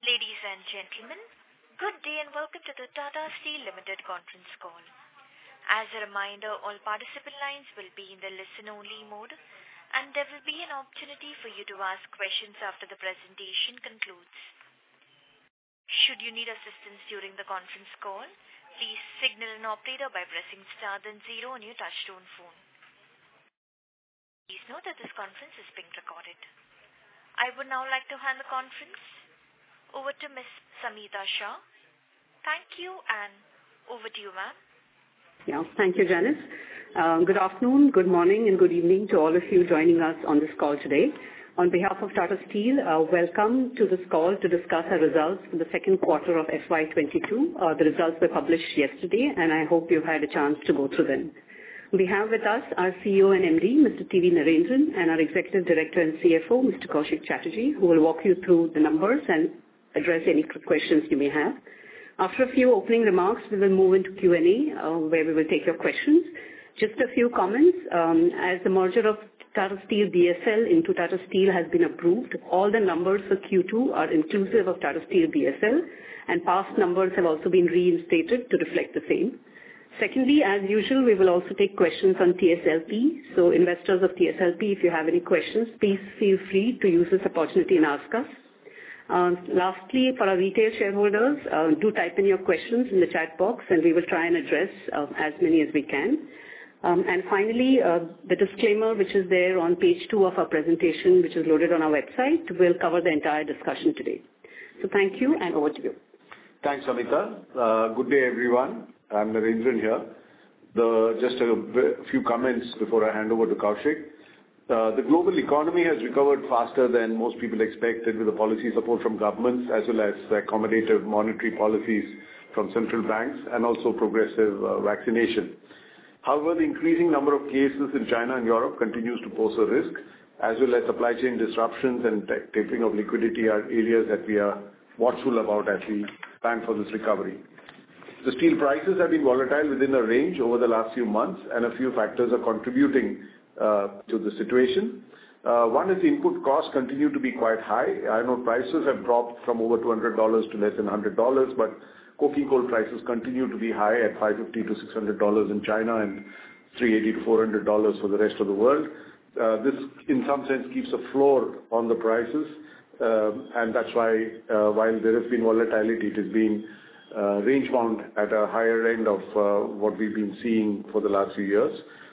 Ladies and gentlemen, good day and welcome to the Tata Steel Limited conference call. As a reminder, all participant lines will be in the listen-only mode, and there will be an opportunity for you to ask questions after the presentation concludes. Should you need assistance during the conference call, please signal an operator by pressing star then 0 on your touchtone phone. Please note that this conference is being recorded. I would now like to hand the conference over to Ms. Samita Shah. Thank you, and over to you, ma'am. Yeah, thank you, Janice. Good afternoon, good morning, and good evening to all of you joining us on this call today. On behalf of Tata Steel, welcome to this call to discuss our results for the second quarter of FY22. The results were published yesterday, and I hope you've had a chance to go through them. We have with us our CEO and MD, Mr. T.V. Narendran, and our Executive Director and CFO, Mr. Koushik Chatterjee, who will walk you through the numbers and address any questions you may have. After a few opening remarks, we will move into Q&A, where we will take your questions. Just a few comments. As the merger of Tata Steel BSL into Tata Steel has been approved, all the numbers for Q2 are inclusive of Tata Steel BSL, and past numbers have also been reinstated to reflect the same. Secondly, as usual, we will also take questions on TSLP. So investors of TSLP, if you have any questions, please feel free to use this opportunity and ask us. Lastly, for our retail shareholders, do type in your questions in the chat box and we will try and address as many as we can. And finally, the disclaimer which is there on page 2 of our presentation, which is loaded on our website, will cover the entire discussion today. So thank you, and over to you. Thanks, Amita. Good day, everyone. I'm Narendran here. Just a few comments before I hand over to Koushik. The global economy has recovered faster than most people expected with the policy support from governments as well as accommodative monetary policies from central banks and also progressive vaccination. However, the increasing number of cases in China and Europe continues to pose a risk, as well as supply chain disruptions and tapering of liquidity are areas that we are watchful about as we plan for this recovery. The steel prices have been volatile within a range over the last few months, and a few factors are contributing to the situation. One is the input costs continue to be quite high. I know prices have dropped from over $200 to less than $100, but coking coal prices continue to be high at $550 to $600 in China and $380 to $400 for the rest of the world. This, in some sense, keeps a floor on the prices, and that's why, while there has been volatility, it has been range-bound at a higher end of what we've been seeing for the last few years.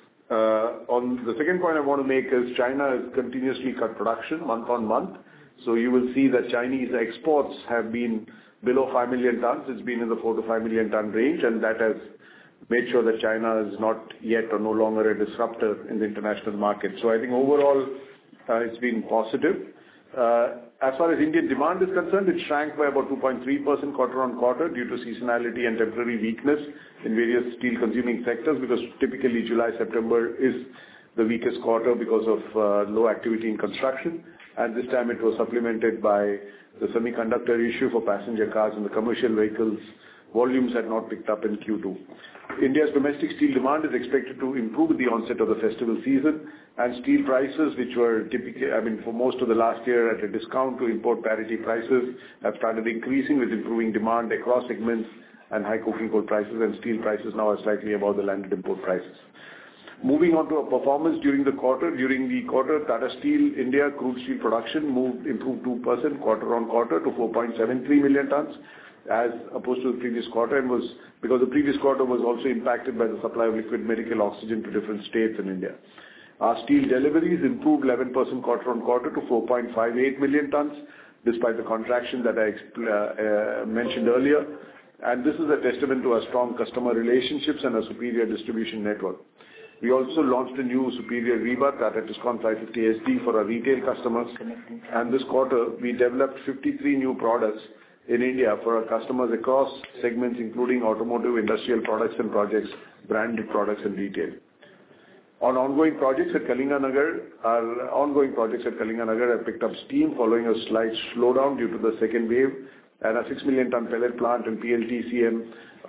On the second point I want to make is China has continuously cut production month on month. So you will see that Chinese exports have been below 5 million tons. It's been in the 4 to 5 million ton range, and that has made sure that China is not yet or no longer a disruptor in the international market. So I think overall it's been positive. As far as Indian demand is concerned, it shrank by about 2.3% quarter on quarter due to seasonality and temporary weakness in various steel-consuming sectors, because typically July-September is the weakest quarter because of low activity in construction. And this time it was supplemented by the semiconductor issue for passenger cars and the commercial vehicles. Volumes had not picked up in Q2. India's domestic steel demand is expected to improve with the onset of the festival season, and steel prices, which were typically, for most of the last year at a discount to import parity prices, have started increasing with improving demand across segments and high coking coal prices, and steel prices now are slightly above the landed import prices. Moving on to our performance during the quarter. During the quarter, Tata Steel India crude steel production improved 2% quarter on quarter to 4.73 million tons, as opposed to the previous quarter, and was because the previous quarter was also impacted by the supply of liquid medical oxygen to different states in India. Our steel deliveries improved 11% quarter on quarter to 4.58 million tons, despite the contraction that I mentioned earlier. And this is a testament to our strong customer relationships and a superior distribution network. We also launched a new superior rebar, Tata Tiscon 550 SD, for our retail customers. And this quarter, we developed 53 new products in India for our customers across segments, including automotive, industrial products and projects, branded products and retail. On ongoing projects at Kalinganagar, our ongoing projects at Kalinganagar have picked up steam following a slight slowdown due to the second wave, and a 6 million ton pellet plant and PLTCM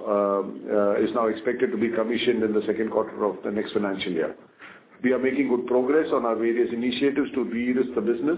is now expected to be commissioned in the second quarter of the next financial year. We are making good progress on our various initiatives to de-risk the business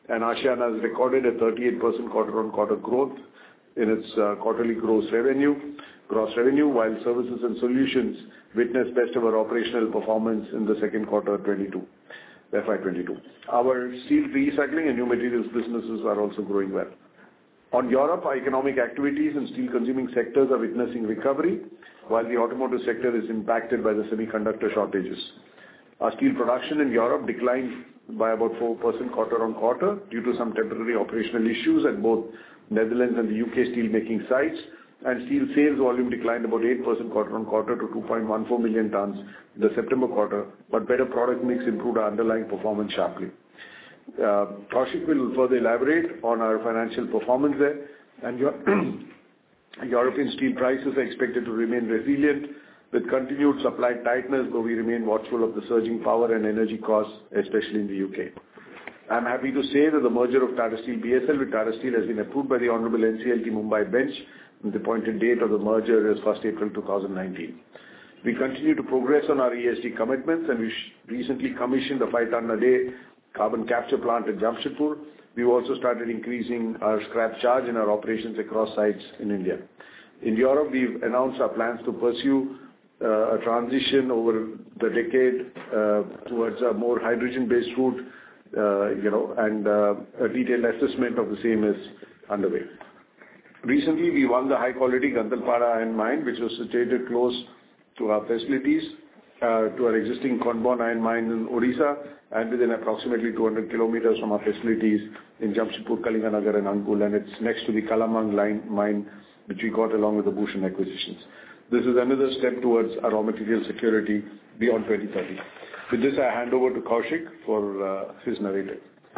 and Aashiyana has recorded a 38% quarter-on-quarter growth in its quarterly gross revenue, while services and solutions witnessed best ever operational performance in the second quarter of FY 2022. Our steel recycling and new materials businesses are also growing well. On Europe, our economic activities and steel consuming sectors are witnessing recovery, while the automotive sector is impacted by the semiconductor shortages. Our steel production in Europe declined by about 4% quarter-on-quarter due to some temporary operational issues at both Netherlands and the UK steelmaking sites, and steel sales volume declined about 8% quarter-on-quarter to 2.14 million tons in the September quarter, but better product mix improved our underlying performance sharply. Koushik will further elaborate on our financial performance there, and European steel prices are expected to remain resilient with continued supply tightness, though we remain watchful of the surging power and energy costs, especially in the UK. I'm happy to say that the merger of Tata Steel BSL with Tata Steel has been approved by the Honorable NCLT Mumbai bench, and the appointed date of the merger is 1st April 2019. We continue to progress on our ESG commitments, and we recently commissioned a 5-ton-a-day carbon capture plant at Jamshedpur. We've also started increasing our scrap charge in our operations across sites in India. In Europe, we've announced our plans to pursue a transition over the decade towards a more hydrogen-based route, and a detailed assessment of the same is underway. Recently, we won the high-quality Gandhalpada iron mine, which was situated close to our facilities, to our existing Khondbond iron mine in Odisha, and within approximately 200 kilometers from our facilities in Jamshedpur, Kalinganagar and Angul, and it's next to the Kalamang mine, which we got along with the Bhushan acquisitions. This is another step towards our raw material security beyond 2030. With this, I hand over to Koushik for his narrative.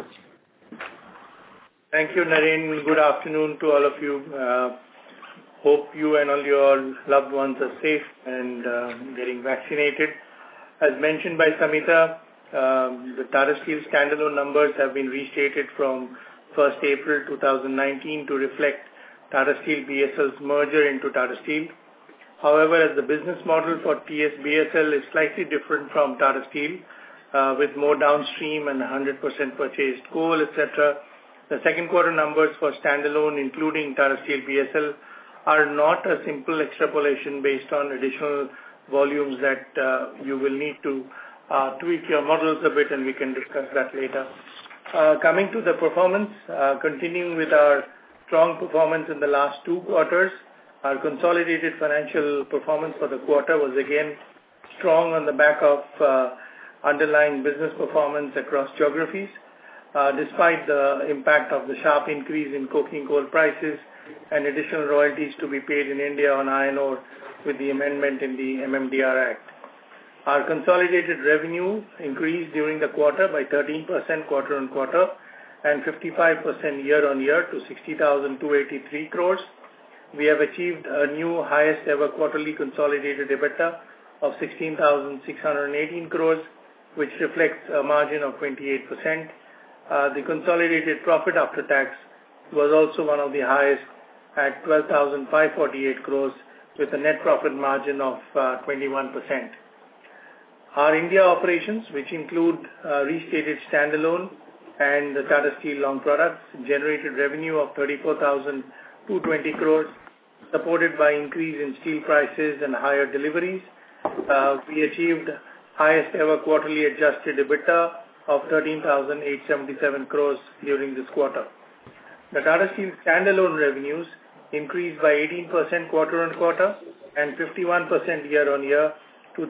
Thank you, Naren. Good afternoon to all of you. Hope you and all your loved ones are safe and getting vaccinated. As mentioned by Samita, the Tata Steel standalone numbers have been restated from 1st April 2019 to reflect Tata Steel BSL's merger into Tata Steel. However, as the business model for TSBSL is slightly different from Tata Steel, with more downstream and 100% purchased coal, etc., the second quarter numbers for standalone, including Tata Steel BSL, are not a simple extrapolation based on additional volumes that you will need to tweak your models a bit, and we can discuss that later. Coming to the performance, continuing with our strong performance in the last two quarters, our consolidated financial performance for the quarter was again strong on the back of underlying business performance across geographies, despite the impact of the sharp increase in coking coal prices and additional royalties to be paid in India on iron ore with the amendment in the MMDR Act. Our consolidated revenue increased during the quarter by 13% quarter-on-quarter and 55% year-on-year to 60,283 crores. We have achieved a new highest ever quarterly consolidated EBITDA of 16,618 crores, which reflects a margin of 28%. The consolidated profit after tax was also one of the highest at 12,548 crores with a net profit margin of 21%. Our India operations, which include restated standalone and the Tata Steel Long Products, generated revenue of 34,220 crores, supported by increase in steel prices and higher deliveries. We achieved highest ever quarterly adjusted EBITDA of 13,877 crores during this quarter. The Tata Steel standalone revenues increased by 18% quarter-on-quarter and 51% year-on-year to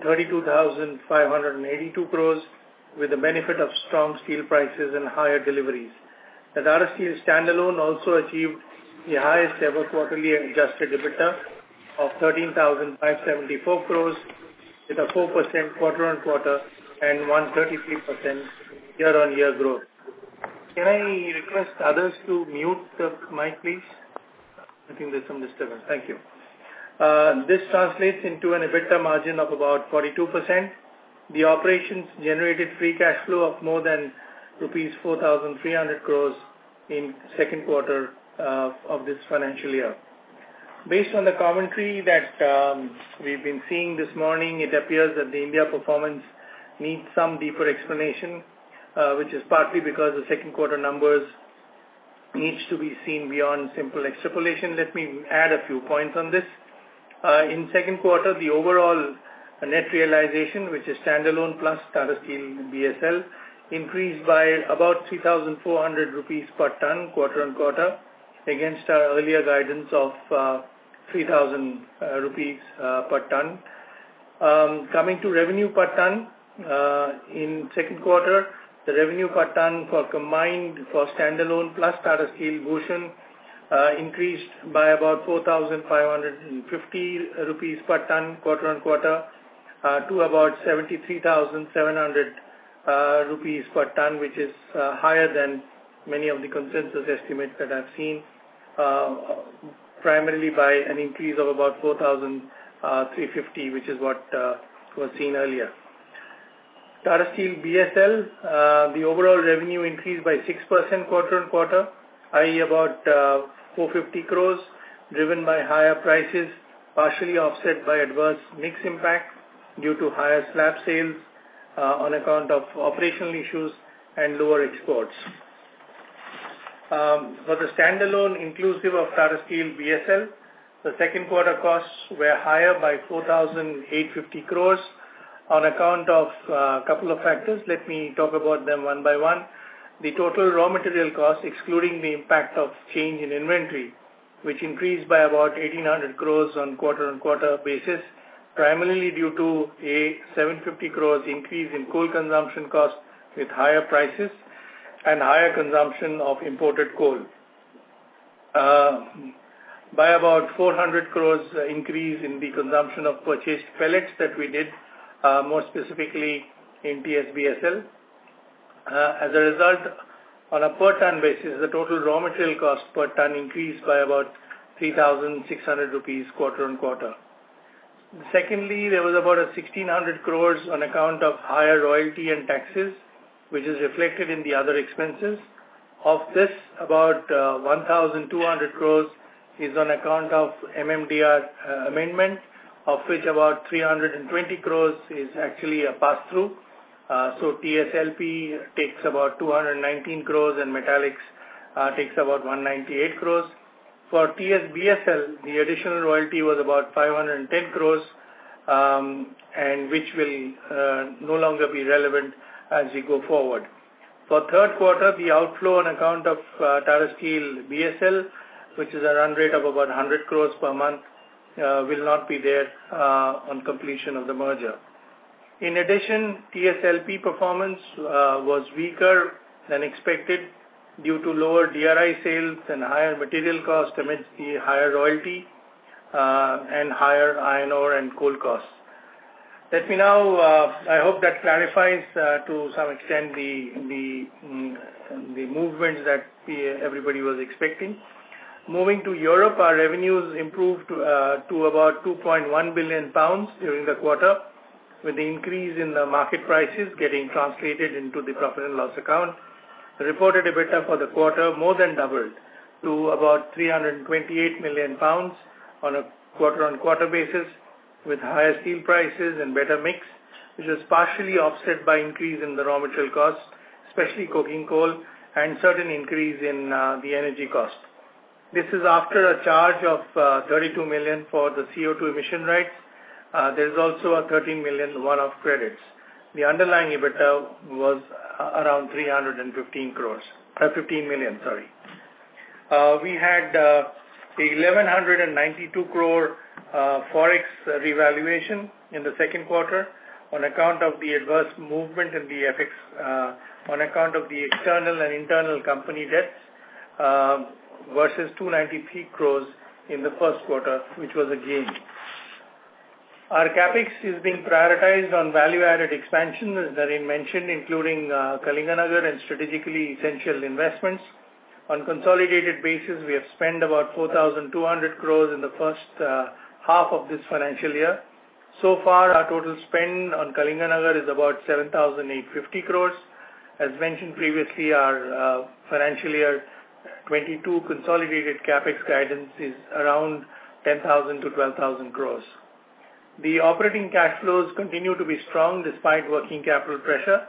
32,582 crores with the benefit of strong steel prices and higher deliveries. The Tata Steel standalone also achieved the highest ever quarterly adjusted EBITDA of 13,574 crores with a 4% quarter-on-quarter and 133% year-on-year growth. Can I request others to mute the mic, please? I think there's some disturbance. Thank you. This translates into an EBITDA margin of about 42%. The operations generated free cash flow of more than rupees 4,300 crores in second quarter of this financial year. Based on the commentary that we've been seeing this morning, it appears that the India performance needs some deeper explanation. which is partly because the second quarter numbers needs to be seen beyond simple extrapolation. Let me add a few points on this. In second quarter, the overall net realization, which is standalone plus Tata Steel BSL, increased by about 3,400 rupees per ton quarter-on-quarter against our earlier guidance of 3,000 rupees per ton. Coming to revenue per ton, in second quarter, the revenue per ton for combined for standalone plus Tata Steel Bhushan increased by about 4,550 rupees per ton quarter-on-quarter to about 73,700 rupees per ton, which is higher than many of the consensus estimates that I've seen, primarily by an increase of about 4,350, which is what was seen earlier. Tata Steel BSL, the overall revenue increased by 6% quarter-on-quarter, i.e. about 450 crores, driven by higher prices, partially offset by adverse mix impact due to higher slab sales on account of operational issues and lower exports. For the standalone inclusive of Tata Steel BSL, the second quarter costs were higher by 4,850 crores on account of a couple of factors. Let me talk about them one by one. The total raw material cost, excluding the impact of change in inventory, which increased by about 1,800 crores on quarter-on-quarter basis, primarily due to a 750 crores increase in coal consumption cost with higher prices and higher consumption of imported coal. By about 400 crores increase in the consumption of purchased pellets that we did, more specifically in TSBSL. As a result, on a per ton basis, the total raw material cost per ton increased by about 3,600 rupees quarter-on-quarter. Secondly, there was about 1,600 crores on account of higher royalty and taxes, which is reflected in the other expenses. Of this, about 1,200 crores is on account of MMDR amendment, of which about 320 crores is actually a pass-through. So TSLP takes about 219 crores and Metallics takes about 198 crores. For TSBSL, the additional royalty was about 510 crores, and which will no longer be relevant as we go forward. For third quarter, the outflow on account of Tata Steel BSL, which is a run rate of about 100 crores per month, will not be there on completion of the merger. In addition, TSLP performance was weaker than expected due to lower DRI sales and higher material cost amidst the higher royalty and higher iron ore and coal costs. Let me now, I hope that clarifies to some extent the movements that everybody was expecting. Moving to Europe, our revenues improved to about 2.1 billion pounds during the quarter, with the increase in the market prices getting translated into the profit and loss account. The reported EBITDA for the quarter more than doubled to about 328 million pounds on a quarter-on-quarter basis, with higher steel prices and better mix, which was partially offset by increase in the raw material costs, especially coking coal, and certain increase in the energy cost. This is after a charge of 32 million for the CO2 emission rights. There is also a 13 million one-off credits. The underlying EBITDA was around 315 crores, 15 million, sorry. We had 1,192 crore forex revaluation in the second quarter on account of the adverse movement in the FX, on account of the external and internal company debts, versus 293 crores in the first quarter, which was a gain. Our capex is being prioritized on value-added expansion, as Naren mentioned, including Kalinganagar and strategically essential investments. On consolidated basis, we have spent about 4,200 crores in the first half of this financial year. So far, our total spend on Kalinganagar is about 7,850 crores. As mentioned previously, our financial year 22 consolidated capex guidance is around 10,000 to 12,000 crores. The operating cash flows continue to be strong despite working capital pressure.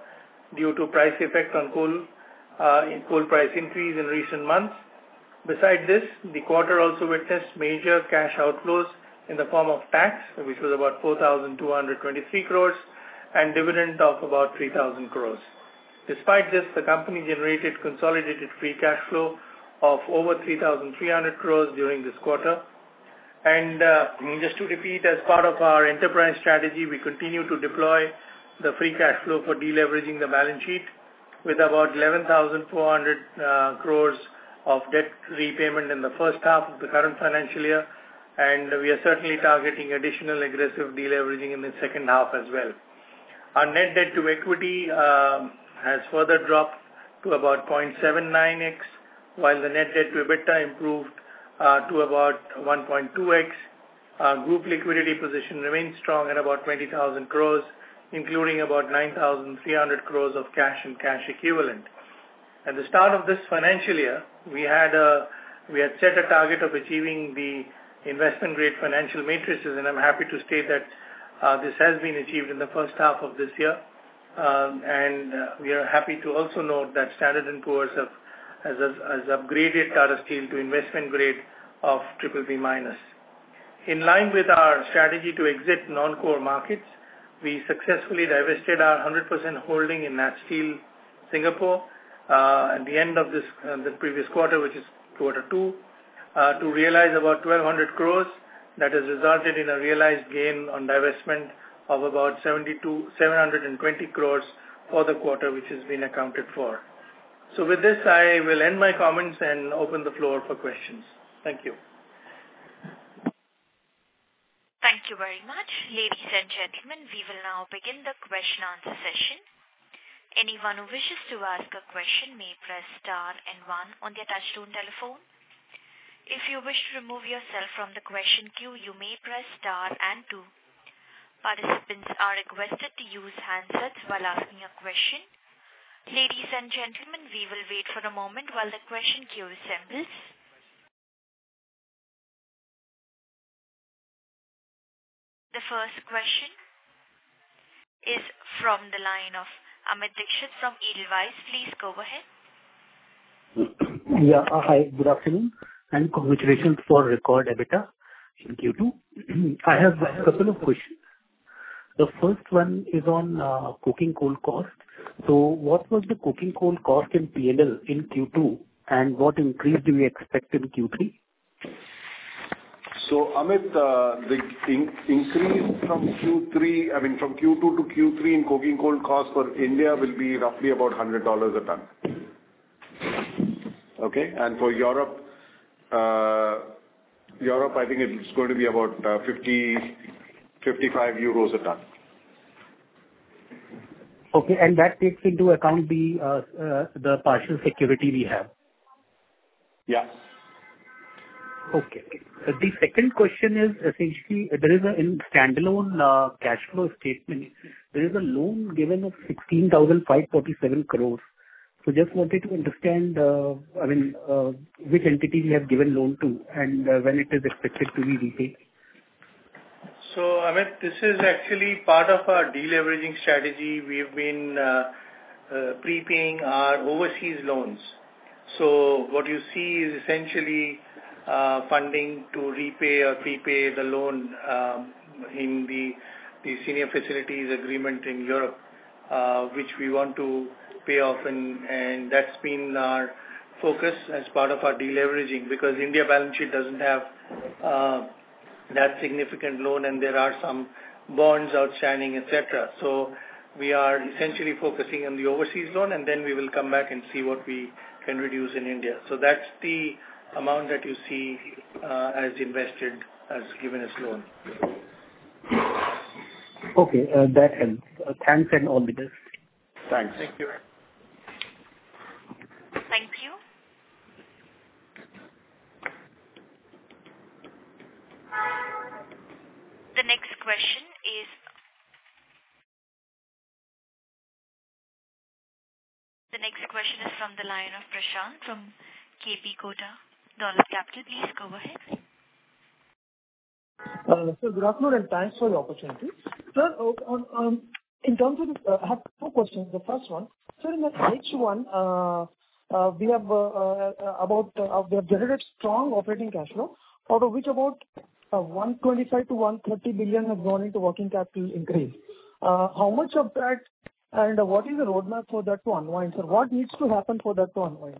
due to price effect on coal price increase in recent months. Besides this, the quarter also witnessed major cash outflows in the form of tax, which was about 4,223 crores, and dividend of about 3,000 crores. Despite this, the company generated consolidated free cash flow of over 3,300 crores during this quarter. And just to repeat, as part of our enterprise strategy, we continue to deploy the free cash flow for deleveraging the balance sheet with about 11,400 crores of debt repayment in the first half of the current financial year. And we are certainly targeting additional aggressive deleveraging in the second half as well. Our net debt to equity has further dropped to about 0.79x, while the net debt to EBITDA improved to about 1.2x. Our group liquidity position remains strong at about 20,000 crores, including about 9,300 crores of cash and cash equivalent. At the start of this financial year, we had set a target of achieving the investment-grade financial matrices, and I'm happy to state that this has been achieved in the first half of this year. And we are happy to also note that Standard & Poor's has upgraded Tata Steel to investment grade of BBB-. In line with our strategy to exit non-core markets, we successfully divested our 100% holding in Nat Steel Singapore at the end of the previous quarter, which is quarter 2, to realize about 1,200 crores. That has resulted in a realized gain on divestment of about 720 crores for the quarter, which has been accounted for. So with this, I will end my comments and open the floor for questions. Thank you. Thank you very much. Ladies and gentlemen, we will now begin the question-answer session. Anyone who wishes to ask a question may press star and 1 on their touchtone telephone. If you wish to remove yourself from the question queue, you may press star and 2. Participants are requested to use handsets while asking a question. Ladies and gentlemen, we will wait for a moment while the question queue assembles. The first question is from the line of Amit Dixit from Edelweiss. Please go ahead. Yeah, hi, good afternoon, and congratulations for record EBITDA in Q2. I have a couple of questions. The first one is on coking coal cost. So what was the coking coal cost in P&L in Q2, and what increase do we expect in Q3? So, Amit, the increase from Q2 to Q3 in coking coal cost for India will be roughly about $100 a ton. Okay, and for Europe, I think it's going to be about 55 euros a ton. Okay, and that takes into account the partial security we have. Yeah. Okay. The second question is essentially there is in standalone cash flow statement, there is a loan given of 16,547 crores. So just wanted to understand, which entity we have given loan to and when it is expected to be repaid. So, Amit, this is actually part of our deleveraging strategy. We've been prepaying our overseas loans. So what you see is essentially funding to repay or prepay the loan in the senior facilities agreement in Europe, which we want to pay off, and that's been our focus as part of our deleveraging, because India balance sheet doesn't have that significant loan, and there are some bonds outstanding, etc. So we are essentially focusing on the overseas loan, and then we will come back and see what we can reduce in India. So that's the amount that you see as invested, as given as loan. Okay, that helps. Thanks and all the best. Thanks. Thank you. Thank you. The next question is from the line of Prashant from KP Kota Dollar Capital. Please go ahead. Sir, good afternoon and thanks for the opportunity. Sir, in terms of I have two questions. The first one, So in the H1, we have generated strong operating cash flow, out of which about 125 to 130 billion have gone into working capital increase. How much of that, and what is the roadmap for that to unwind, sir? What needs to happen for that to unwind?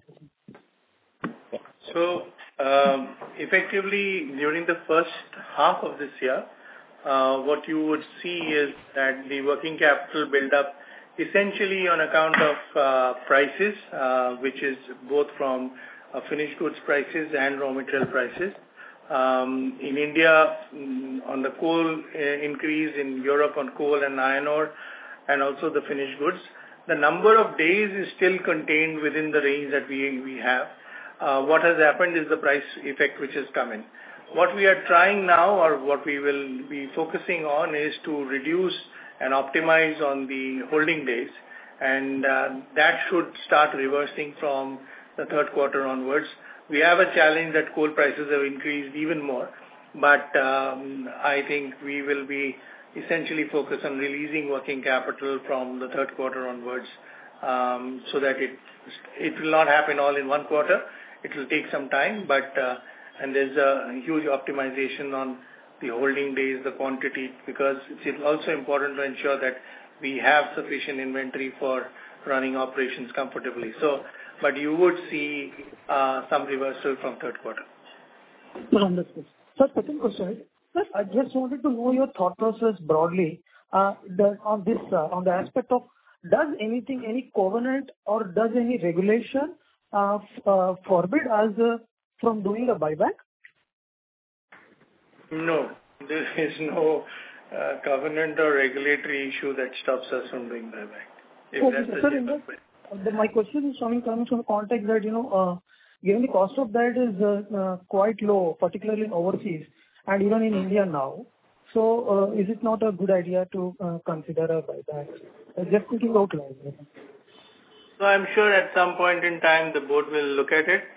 So, effectively, during the first half of this year, what you would see is that the working capital build-up essentially on account of prices, which is both from finished goods prices and raw material prices. In India, on the coal increase, in Europe on coal and iron ore, and also the finished goods. The number of days is still contained within the range that we have. What has happened is the price effect which has come in. What we are trying now, or what we will be focusing on, is to reduce and optimize on the holding days, and that should start reversing from the third quarter onwards. We have a challenge that coal prices have increased even more, but I think we will be essentially focused on releasing working capital from the third quarter onwards, so that it will not happen all in one quarter. It will take some time, but and there's a huge optimization on the holding days, the quantity, because it's also important to ensure that we have sufficient inventory for running operations comfortably. So, but you would see some reversal from third quarter. Understood. Sir, second question. Sir, I just wanted to know your thought process broadly on the aspect of, does any covenant or does any regulation forbid us from doing a buyback? No, there is no covenant or regulatory issue that stops us from doing buyback. Okay, sir, my question is coming from the context that, given the cost of that is quite low, particularly in overseas and even in India now. So, is it not a good idea to consider a buyback? Just thinking out loud. So I'm sure at some point in time the board will look at it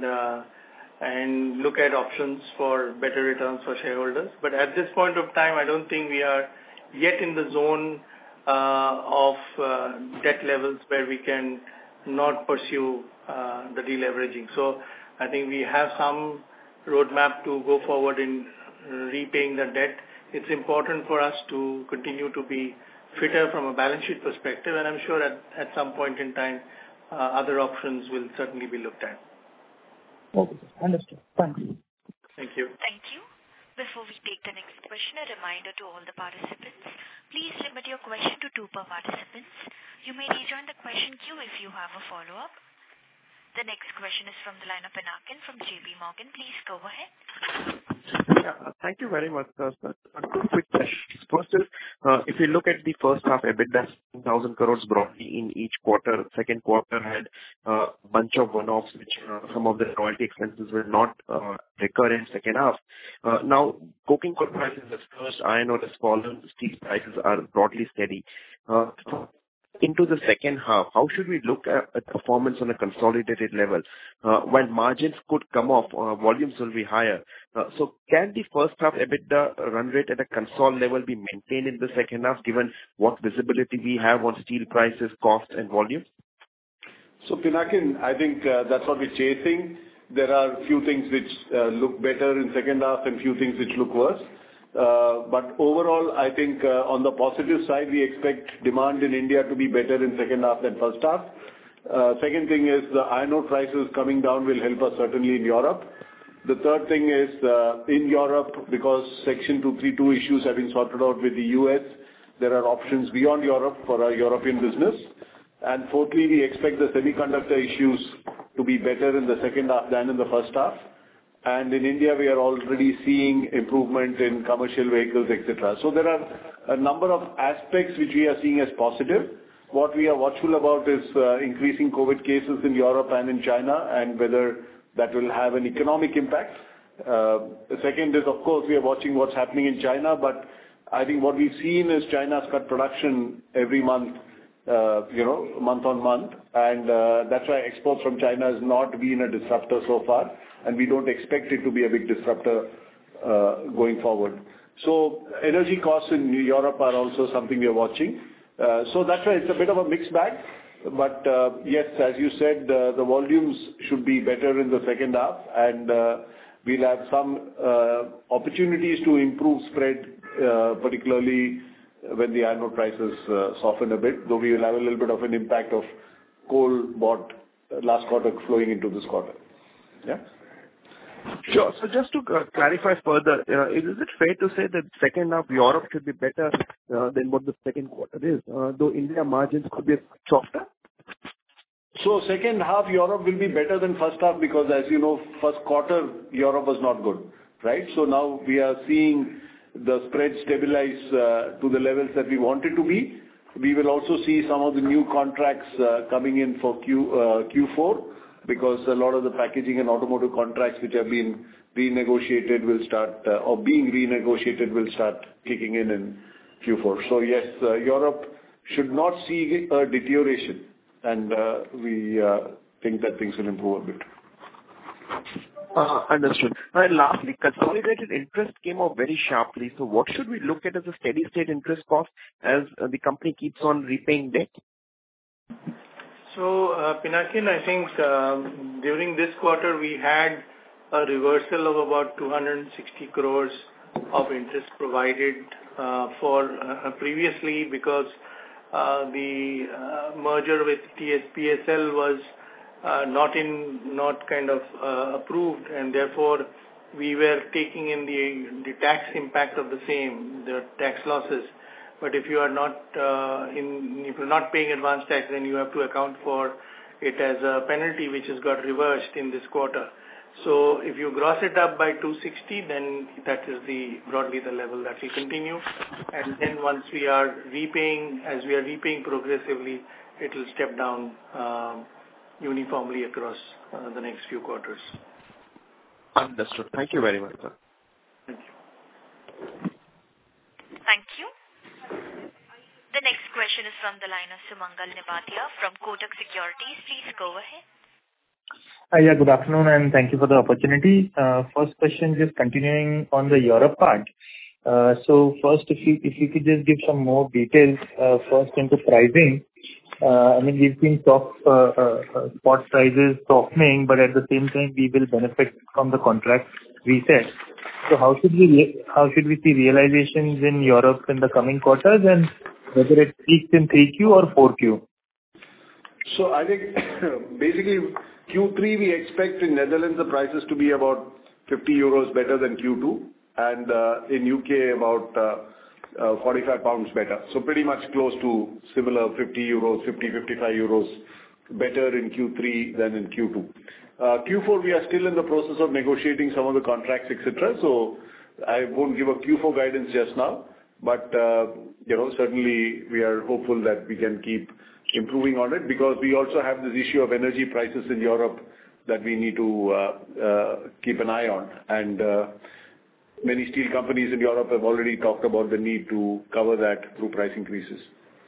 and look at options for better returns for shareholders. But at this point of time, I don't think we are yet in the zone of debt levels where we can not pursue the deleveraging. So I think we have some roadmap to go forward in repaying the debt. It's important for us to continue to be fitter from a balance sheet perspective, and I'm sure at some point in time other options will certainly be looked at. Okay, understood. Thanks. Thank you. Thank you. Before we take the next question, a reminder to all the participants, please limit your question to 2 per participants. You may rejoin the question queue if you have a follow-up. The next question is from the line of Pinakin from JP Morgan. Please go ahead. Yeah, thank you very much, sir. Two quick questions. First is, if you look at the first half EBITDA, 1,000 crores broadly in each quarter. Second quarter had a bunch of one-offs, which some of the royalty expenses will not recur in second half. Now, coking coal prices have surged, iron ore has fallen, steel prices are broadly steady. Into the second half, how should we look at performance on a consolidated level? While margins could come off, volumes will be higher. So can the first half EBITDA run rate at a consolidated level be maintained in the second half, given what visibility we have on steel prices, cost and volume? So Pinakin, I think that's what we're chasing. There are few things which look better in second half and few things which look worse. But overall, I think on the positive side, we expect demand in India to be better in second half than first half. Second thing is the iron ore prices coming down will help us certainly in Europe. The third thing is in Europe, because Section 232 issues have been sorted out with the US, there are options beyond Europe for our European business. And fourthly, we expect the semiconductor issues to be better in the second half than in the first half. And in India, we are already seeing improvement in commercial vehicles, etc. So there are a number of aspects which we are seeing as positive. What we are watchful about is increasing COVID cases in Europe and in China, and whether that will have an economic impact. The second is, of course, we are watching what's happening in China, but I think what we've seen is China's cut production every month, month on month, and that's why exports from China has not been a disruptor so far, and we don't expect it to be a big disruptor going forward. So energy costs in Europe are also something we are watching. So that's why it's a bit of a mixed bag. But yes, as you said, the volumes should be better in the second half, and we'll have some opportunities to improve spread, particularly when the iron ore prices soften a bit, though we will have a little bit of an impact of coal bought last quarter flowing into this quarter. Yeah? Sure. So just to clarify further, is it fair to say that second half Europe should be better than what the second quarter is, though India margins could be softer? So second half Europe will be better than first half because, as you know, first quarter Europe was not good, right? So now we are seeing the spread stabilize to the levels that we want it to be. We will also see some of the new contracts coming in for Q4 because a lot of the packaging and automotive contracts which have been renegotiated will start or being renegotiated will start kicking in Q4. So yes, Europe should not see a deterioration, and we think that things will improve a bit. Understood. And lastly, consolidated interest came off very sharply. So what should we look at as a steady state interest cost as the company keeps on repaying debt? So, Pinakin, I think during this quarter we had a reversal of about 260 crores of interest provided for previously because the merger with TSPSL was not kind of approved, and therefore we were taking in the tax impact of the same, the tax losses. But if you are not if you're not paying advance tax, then you have to account for it as a penalty, which has got reversed in this quarter. So if you gross it up by 260, then that is broadly the level that will continue. And then once we are repaying, as we are repaying progressively, it will step down uniformly across the next few quarters. Understood. Thank you very much, sir. Thank you. Thank you. The next question is from the line of Sumangal Nevatia from Kotak Securities. Please go ahead. Yeah, good afternoon, and thank you for the opportunity. First question, just continuing on the Europe part. So first, if you could just give some more details first into pricing. I mean, we've seen spot prices softening, but at the same time, we will benefit from the contract reset. So how should we see realizations in Europe in the coming quarters, and whether it peaks in 3Q or 4Q? So I think basically Q3 we expect in Netherlands the prices to be about 50 euros better than Q2, and in UK about 45 pounds better. So pretty much close to similar 50 euros, 55 euros better in Q3 than in Q2. Q4 we are still in the process of negotiating some of the contracts, etc. So I won't give a Q4 guidance just now, but certainly we are hopeful that we can keep improving on it because we also have this issue of energy prices in Europe that we need to keep an eye on, and many steel companies in Europe have already talked about the need to cover that through price increases.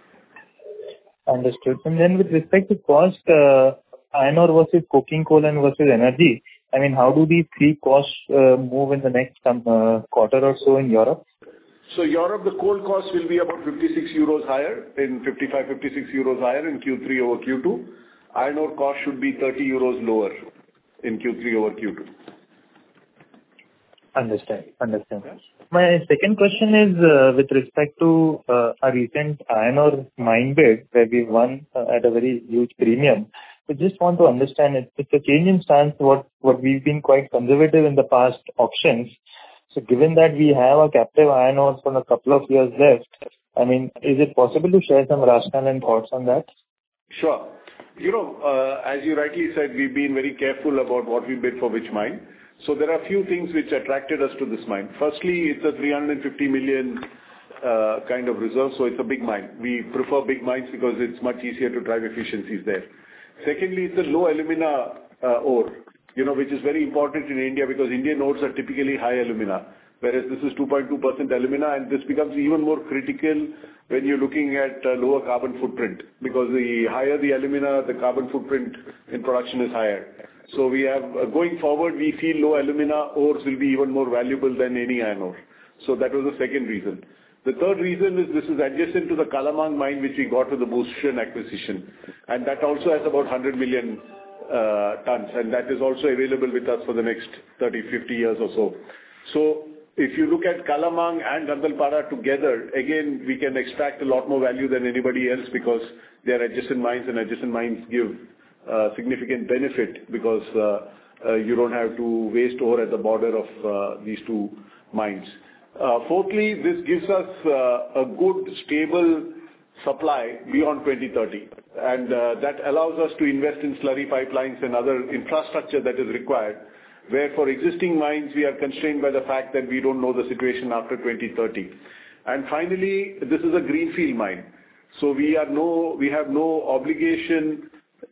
Understood. And then with respect to cost, iron ore versus coking coal and versus energy, I mean, how do these three costs move in the next quarter or so in Europe? So Europe, the coal cost will be about 56 euros higher, 56 euros higher in Q3 over Q2. Iron ore cost should be 30 euros lower in Q3 over Q2. Understand. My second question is with respect to a recent iron ore mine bid where we won at a very huge premium. So just want to understand, it's a change in stance what we've been quite conservative in the past auctions. So given that we have a captive iron ore for a couple of years left, I mean, is it possible to share some rationale and thoughts on that? Sure. As you rightly said, we've been very careful about what we bid for which mine. So there are a few things which attracted us to this mine. Firstly, it's a 350 million kind of reserve, so it's a big mine. We prefer big mines because it's much easier to drive efficiencies there. Secondly, it's a low alumina ore, which is very important in India because Indian ores are typically high alumina, whereas this is 2.2% alumina, and this becomes even more critical when you're looking at lower carbon footprint because the higher the alumina, the carbon footprint in production is higher. So we have, going forward, we feel low alumina ores will be even more valuable than any iron ore. So that was the second reason. The third reason is this is adjacent to the Kalamang mine, which we got with the Bhushan acquisition, and that also has about 100 million tons, and that is also available with us for the next 30, 50 years or so. So if you look at Kalamang and Gandhalpada together, again, we can extract a lot more value than anybody else because they are adjacent mines, and adjacent mines give significant benefit because you don't have to waste ore at the border of these two mines. Fourthly, this gives us a good, stable supply beyond 2030, and that allows us to invest in slurry pipelines and other infrastructure that is required, where for existing mines, we are constrained by the fact that we don't know the situation after 2030. And finally, this is a greenfield mine. So we have no obligation.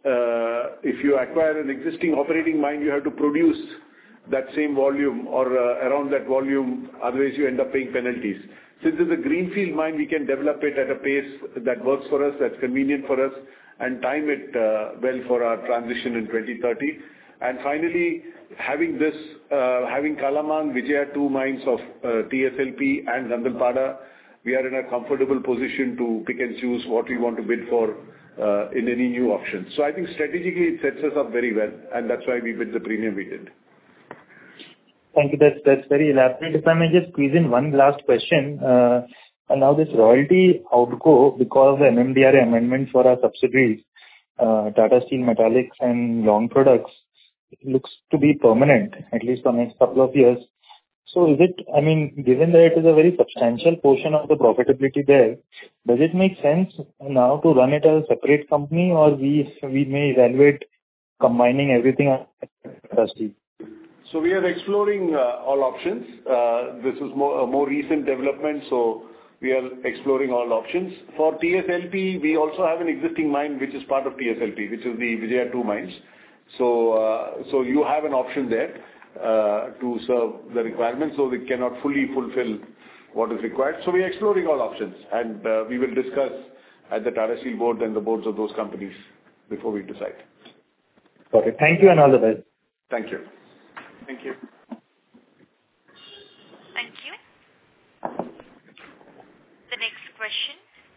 If you acquire an existing operating mine, you have to produce that same volume or around that volume, otherwise you end up paying penalties. Since it's a greenfield mine, we can develop it at a pace that works for us, that's convenient for us, and time it well for our transition in 2030. And finally, having Kalamang, Vijaya, two mines of TSLP and Gandhalpada, we are in a comfortable position to pick and choose what we want to bid for in any new auction. So I think strategically it sets us up very well, and that's why we bid the premium we did. Thank you. That's very elaborate. If I may just squeeze in one last question. And now this royalty outgo, because of the MMDRA amendment for our subsidiaries, Tata Steel Metallics and Long Products, it looks to be permanent, at least for the next couple of years. So is it, I mean, given that it is a very substantial portion of the profitability there, does it make sense now to run it as a separate company, or we may evaluate combining everything at Tata Steel? So we are exploring all options. This is a more recent development, so we are exploring all options. For TSLP, we also have an existing mine which is part of TSLP, which is the Vijaya 2 mines. So you have an option there to serve the requirements, so we cannot fully fulfill what is required. So we are exploring all options, and we will discuss at the Tata Steel board and the boards of those companies before we decide. Okay. Thank you and all the best. Thank you. Thank you. Thank you. The next question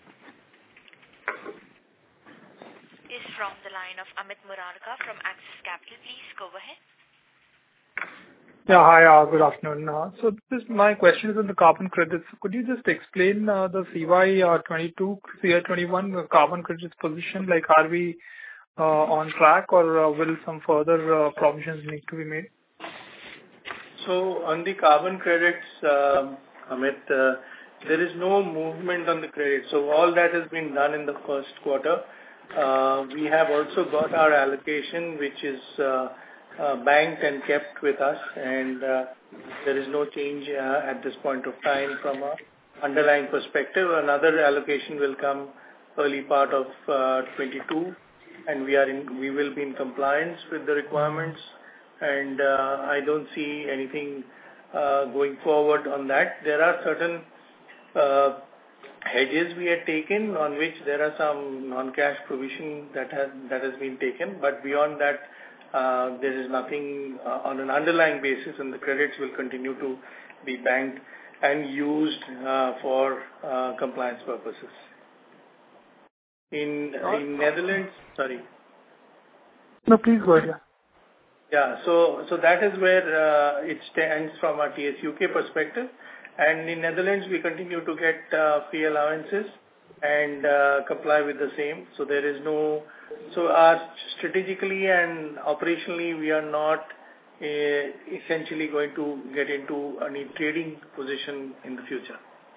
is from the line of Amit Murarka from Axis Capital. Please go ahead. Yeah, hi, good afternoon. So my question is on the carbon credits. Could you just explain the CY 22, CY 21 carbon credits position? Like, are we on track, or will some further provisions need to be made? So on the carbon credits, Amit, there is no movement on the credit. So all that has been done in the first quarter. We have also got our allocation, which is banked and kept with us, and there is no change at this point of time from an underlying perspective. Another allocation will come early part of 22, and we will be in compliance with the requirements, and I don't see anything going forward on that. There are certain hedges we had taken on which there are some non-cash provision that has been taken, but beyond that, there is nothing on an underlying basis, and the credits will continue to be banked and used for compliance purposes. In Netherlands, sorry. No, please go ahead. Yeah, so that is where it stands from a TS UK perspective, and in Netherlands we continue to get free allowances and comply with the same. So there is no, strategically and operationally we are not essentially going to get into any trading position in the future.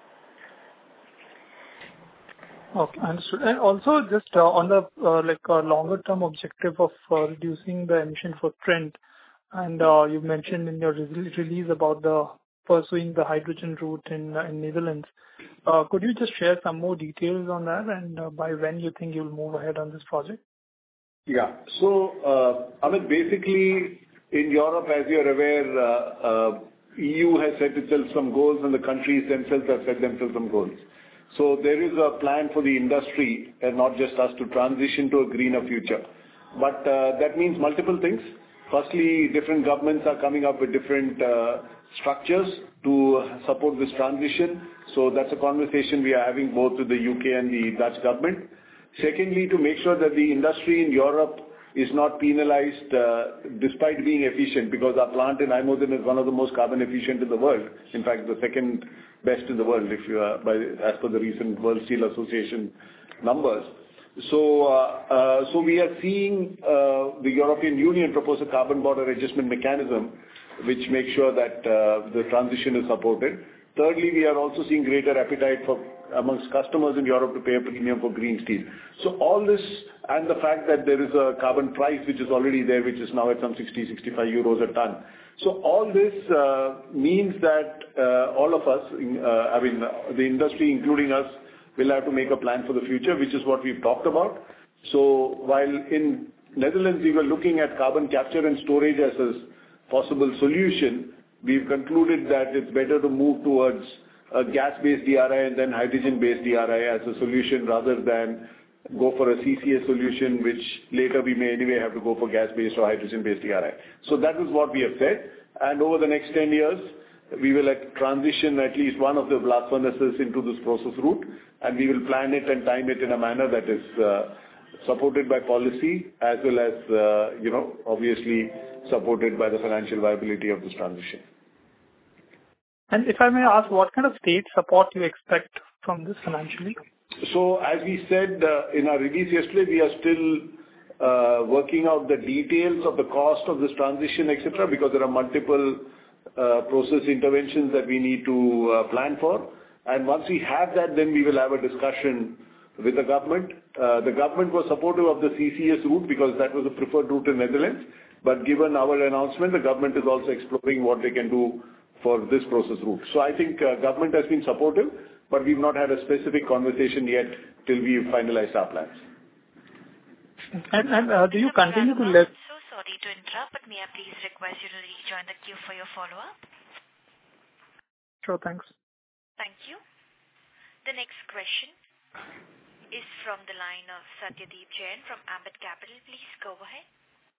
Okay, understood. And also just on the longer term objective of reducing the emission footprint, and you mentioned in your release about pursuing the hydrogen route in Netherlands. Could you just share some more details on that, and by when you think you'll move ahead on this project? Yeah. So, Amit, basically in Europe, as you're aware, EU has set itself some goals, and the countries themselves have set themselves some goals. So there is a plan for the industry, and not just us, to transition to a greener future. But that means multiple things. Firstly, different governments are coming up with different structures to support this transition. So that's a conversation we are having both with the UK and the Dutch government. Secondly, to make sure that the industry in Europe is not penalized despite being efficient, because our plant in IJmuiden is one of the most carbon efficient in the world. In fact, the second best in the world, if you are, as per the recent World Steel Association numbers. So we are seeing the European Union propose a carbon border adjustment mechanism, which makes sure that the transition is supported. Thirdly, we are also seeing greater appetite amongst customers in Europe to pay a premium for green steel. So all this, and the fact that there is a carbon price which is already there, which is now at some 60-65 euros a ton. So all this means that all of us, the industry including us, will have to make a plan for the future, which is what we've talked about. So while in Netherlands we were looking at carbon capture and storage as a possible solution, we've concluded that it's better to move towards a gas-based DRI and then hydrogen-based DRI as a solution, rather than go for a CCS solution, which later we may anyway have to go for gas-based or hydrogen-based DRI. So that is what we have said. And over the next 10 years, we will transition at least one of the blast furnaces into this process route, and we will plan it and time it in a manner that is supported by policy, as well as, obviously supported by the financial viability of this transition. And if I may ask, what kind of state support you expect from this financially? So as we said in our release yesterday, we are still working out the details of the cost of this transition, etc., because there are multiple process interventions that we need to plan for. And once we have that, then we will have a discussion with the government. The government was supportive of the CCS route because that was the preferred route in Netherlands. But given our announcement, the government is also exploring what they can do for this process route. So I think government has been supportive, but we've not had a specific conversation yet till we've finalized our plans. And do you continue to let... So sorry to interrupt, but may I please request you to rejoin the queue for your follow-up? Sure, thanks. Thank you. The next question is from the line of Satyadeep Jain from Ambit Capital. Please go ahead.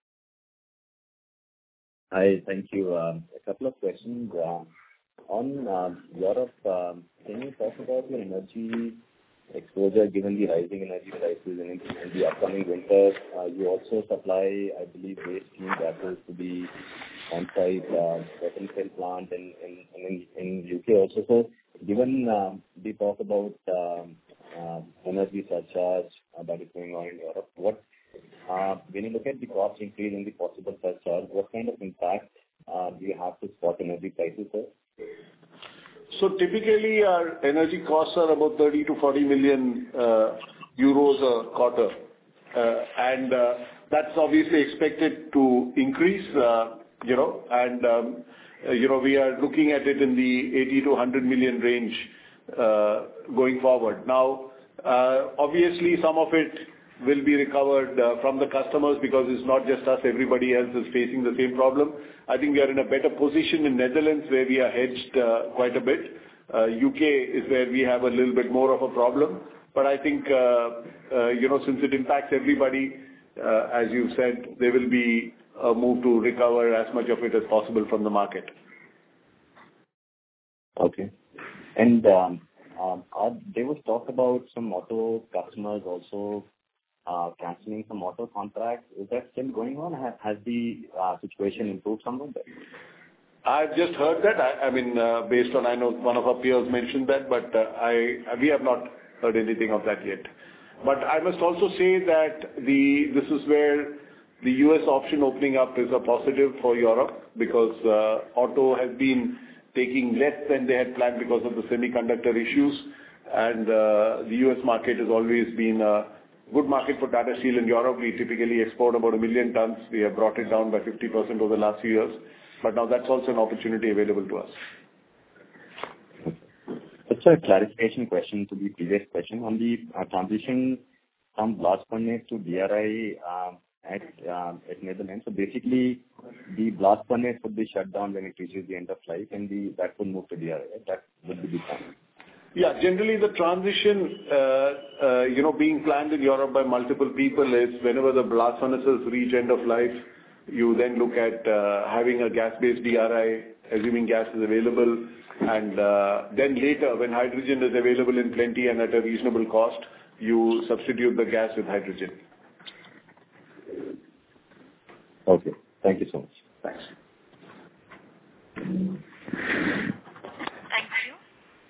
Hi, thank you. A couple of questions. On Europe, can you talk about your energy exposure given the rising energy prices in the upcoming winter? You also supply, I believe, waste steam gases to the on-site petrochemical plant in UK also. So given the talk about energy surcharge that is going on in Europe, when you look at the cost increase and the possible surcharge, what kind of impact do you have to spot energy prices there? So typically our energy costs are about 30 to 40 million euros a quarter. And that's obviously expected to increase, we are looking at it in the 80 to 100 million range going forward. Now, obviously some of it will be recovered from the customers because it's not just us, everybody else is facing the same problem. I think we are in a better position in Netherlands where we are hedged quite a bit. UK is where we have a little bit more of a problem. But I think, since it impacts everybody, as you said, there will be a move to recover as much of it as possible from the market. Okay. And there was talk about some auto customers also cancelling some auto contracts. Is that still going on? Has the situation improved somewhat? I've just heard that. I mean, based on, I know one of our peers mentioned that, but we have not heard anything of that yet. But I must also say that this is where the US option opening up is a positive for Europe, because auto has been taking less than they had planned because of the semiconductor issues. And the US market has always been a good market for Tata Steel in Europe. We typically export about 1 million tons. We have brought it down by 50% over the last few years. But now that's also an opportunity available to us. Just a clarification question to the previous question on the transition from blast furnace to DRI at Netherlands. So basically, the blast furnace would be shut down when it reaches the end of life, and that would move to DRI. Right? That would be the plan. Yeah, generally the transition, being planned in Europe by multiple people is whenever the blast furnaces reach end of life, You then look at having a gas-based DRI, assuming gas is available, and then later, when hydrogen is available in plenty and at a reasonable cost, you substitute the gas with hydrogen. Okay. Thank you so much. Thanks. Thank you.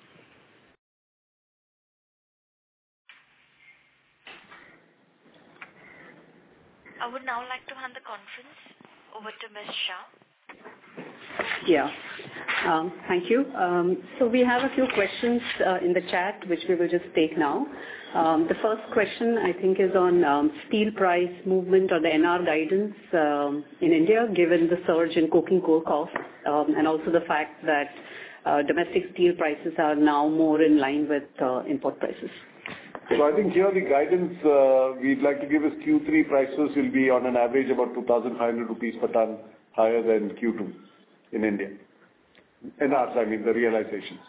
I would now like to hand the conference over to Ms. Shah. Yeah. Thank you. So we have a few questions in the chat, which we will just take now. The first question, I think, is on steel price movement or the NR guidance in India, given the surge in coking coal costs, and also the fact that domestic steel prices are now more in line with import prices. So I think here the guidance we'd like to give is Q3 prices will be on an average about 2,500 rupees per ton higher than Q2 in India. NRs, I mean the realizations.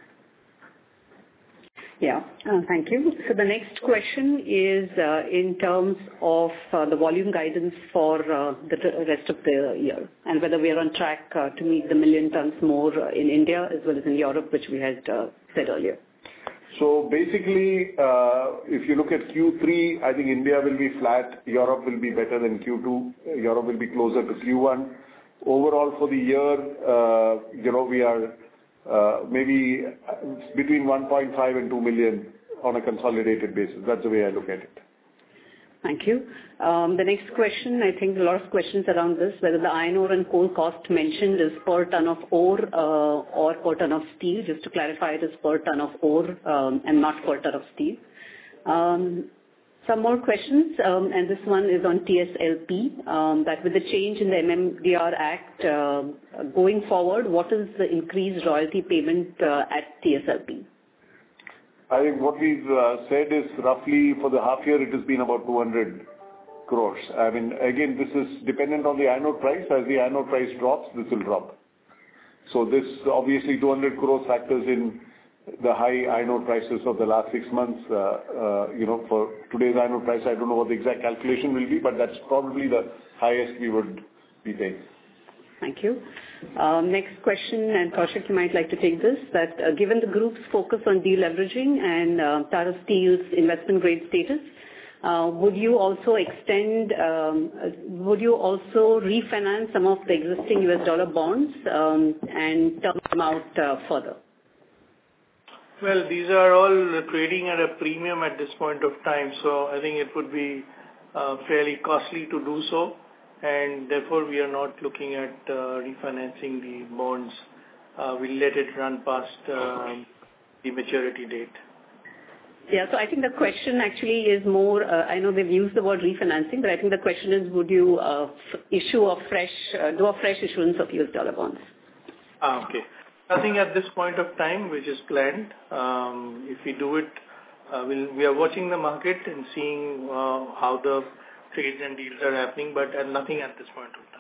Yeah, thank you. So the next question is in terms of the volume guidance for the rest of the year, and whether we are on track to meet the 1 million tons more in India as well as in Europe, which we had said earlier. So basically, if you look at Q3, I think India will be flat, Europe will be better than Q2, Europe will be closer to Q1. Overall for the year, we are maybe between 1.5 and 2 million on a consolidated basis. That's the way I look at it. Thank you. The next question, I think a lot of questions around this, whether the iron ore and coal cost mentioned is per ton of ore or per ton of steel. Just to clarify, it is per ton of ore and not per ton of steel. Some more questions, and this one is on TSLP, that with the change in the MMDR Act going forward, what is the increased royalty payment at TSLP? I think what we've said is roughly for the half year it has been about 200 crores. I mean, again, this is dependent on the iron ore price. As the iron ore price drops, this will drop. So this obviously 200 crores factors in the high iron ore prices of the last 6 months. For today's iron ore price, I don't know what the exact calculation will be, but that's probably the highest we would be paying. Thank you. Next question, and Kaushik, you might like to take this, that given the group's focus on deleveraging and Tata Steel's investment grade status, would you also refinance some of the existing US dollar bonds and term them out further? Well, these are all trading at a premium at this point of time, so I think it would be fairly costly to do so, and therefore we are not looking at refinancing the bonds. We'll let it run past the maturity date. Yeah, so I think the question actually is more, I know they've used the word refinancing, but I think the question is, would you do a fresh issuance of US dollar bonds? Okay. Nothing at this point of time which is planned. If we do it, we are watching the market and seeing how the trades and deals are happening, but nothing at this point of time.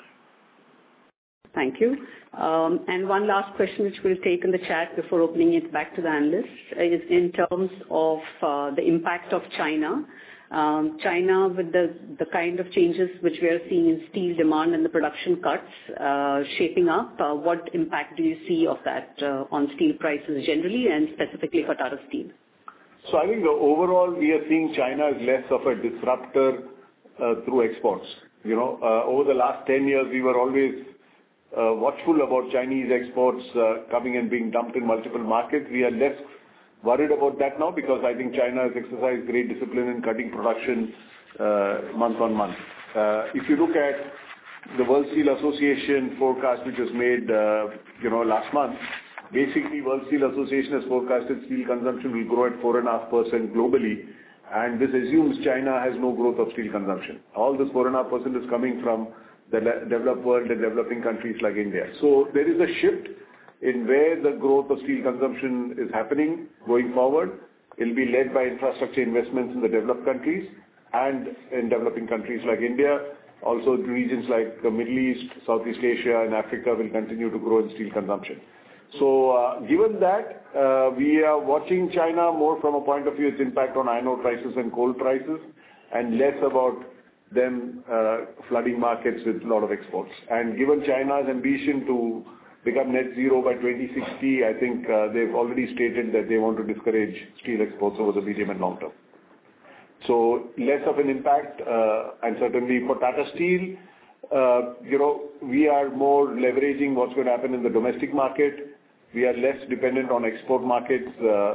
Thank you. And one last question which we'll take in the chat before opening it back to the analysts is in terms of the impact of China. China, with the kind of changes which we are seeing in steel demand and the production cuts shaping up, what impact do you see of that on steel prices generally and specifically for Tata Steel? So I think overall we are seeing China as less of a disruptor through exports. Over the last 10 years we were always watchful about Chinese exports coming and being dumped in multiple markets. We are less worried about that now because I think China has exercised great discipline in cutting production month on month. If you look at the World Steel Association forecast which was made last month, basically World Steel Association has forecasted steel consumption will grow at 4.5% globally, and this assumes China has no growth of steel consumption. All this 4.5% is coming from the developed world and developing countries like India. So there is a shift in where the growth of steel consumption is happening going forward. It will be led by infrastructure investments in the developed countries and in developing countries like India. Also regions like the Middle East, Southeast Asia and Africa will continue to grow in steel consumption. So given that, we are watching China more from a point of view its impact on iron ore prices and coal prices and less about them flooding markets with a lot of exports. And given China's ambition to become net zero by 2060, I think they've already stated that they want to discourage steel exports over the medium and long term. So less of an impact, and certainly for Tata Steel, we are more leveraging what's going to happen in the domestic market. We are less dependent on export markets.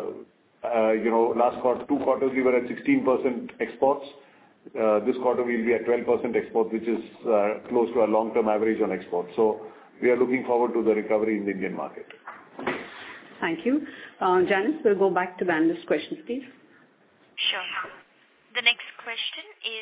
Last quarter, 2 quarters, we were at 16% exports. This quarter, we'll be at 12% exports, which is close to our long-term average on exports. So we are looking forward to the recovery in the Indian market. Thank you. Janice, we'll go back to the analyst questions, please. Sure. The next question is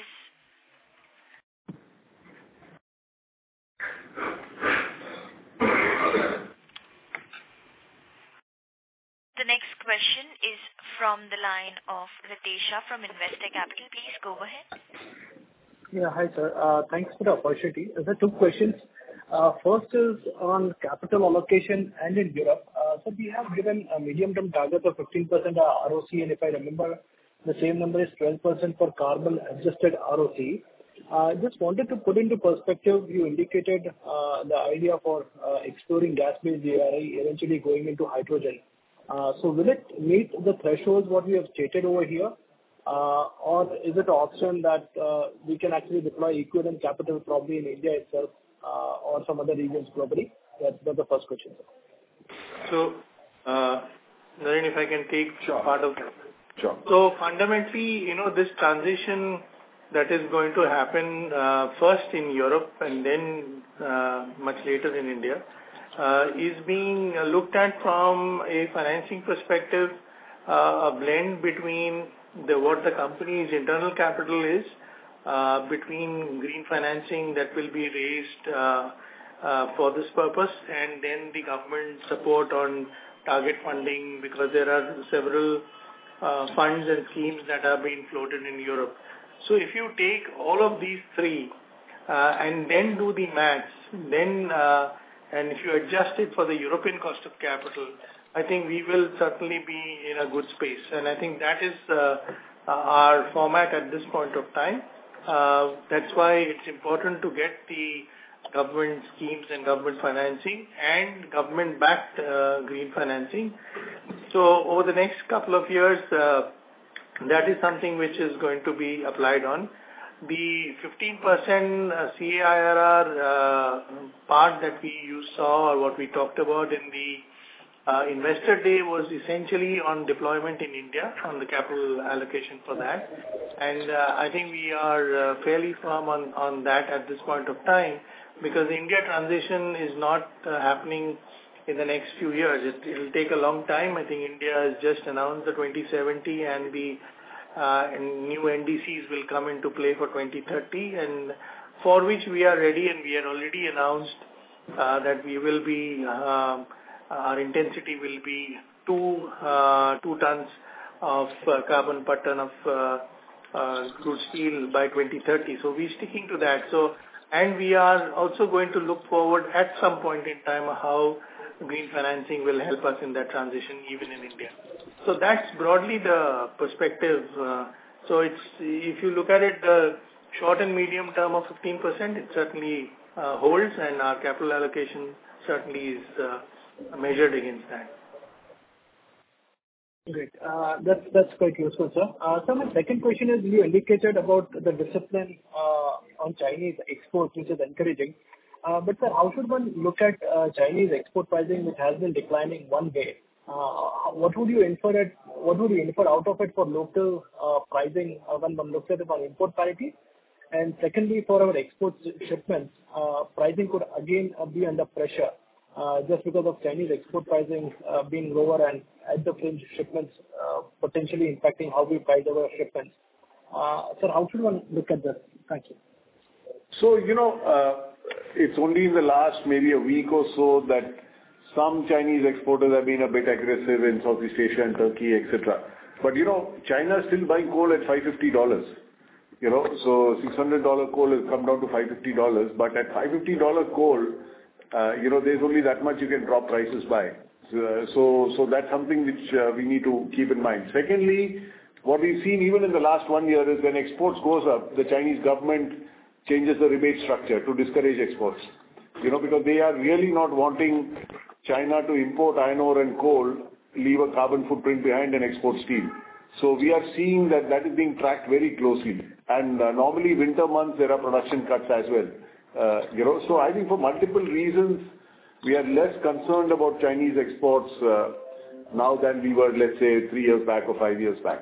from the line of Ritesha from Investec Capital. Please go ahead. Yeah, hi sir. Thanks for the opportunity. There are 2 questions. First is on capital allocation and in Europe. So we have given a medium-term target of 15% ROC, and if I remember, the same number is 12% for carbon adjusted ROC. Just wanted to put into perspective, you indicated the idea for exploring gas-based DRI, eventually going into hydrogen. So will it meet the thresholds what we have stated over here? Or is it an option that we can actually deploy equivalent capital probably in India itself or some other regions globally? That's the first question. So, Naren, if I can take part of that. Sure. So fundamentally, this transition that is going to happen first in Europe and then much later in India is being looked at from a financing perspective, a blend between what the company's internal capital is, between green financing that will be raised for this purpose, and then the government support on target funding, because there are several funds and schemes that are being floated in Europe. So if you take all of these 3 and then do the maths, then and if you adjust it for the European cost of capital, I think we will certainly be in a good space. And I think that is our format at this point of time. That's why it's important to get the government schemes and government financing and government-backed green financing. So over the next couple of years, that is something which is going to be applied on. The 15% CAIRR part that you saw, or what we talked about in the Investor Day, was essentially on deployment in India, on the capital allocation for that. And I think we are fairly firm on that at this point of time, because the India transition is not happening in the next few years. It will take a long time. I think India has just announced the 2070, and the new NDCs will come into play for 2030, and for which we are ready, and we had already announced that we will be, our intensity will be 2 tons of carbon per ton of crude steel by 2030. So we're sticking to that. So, and we are also going to look forward at some point in time how green financing will help us in that transition, even in India. So that's broadly the perspective. So it's, if you look at it, the short and medium term of 15%, it certainly holds, and our capital allocation certainly is measured against that. Great. That's quite useful, sir. So my second question is, you indicated about the discipline on Chinese exports, which is encouraging. But sir, how should one look at Chinese export pricing, which has been declining one way? What would you infer out of it for local pricing when one looks at it on import parity? And secondly, for our export shipments, pricing could again be under pressure just because of Chinese export pricing being lower, and at the fringe shipments potentially impacting how we price our shipments. Sir, how should one look at this? Thank you. So, it's only in the last maybe a week or so that some Chinese exporters have been a bit aggressive in Southeast Asia and Turkey, etc. But, China is still buying coal at $550. So $600 coal has come down to $550. But at $550 coal, there's only that much you can drop prices by. So that's something which we need to keep in mind. Secondly, what we've seen even in the last 1 year is when exports goes up, the Chinese government changes the rebate structure to discourage exports. Because they are really not wanting China to import iron ore and coal, leave a carbon footprint behind and export steel. So we are seeing that is being tracked very closely. And normally winter months there are production cuts as well. So I think for multiple reasons we are less concerned about Chinese exports now than we were, let's say, 3 years back or 5 years back.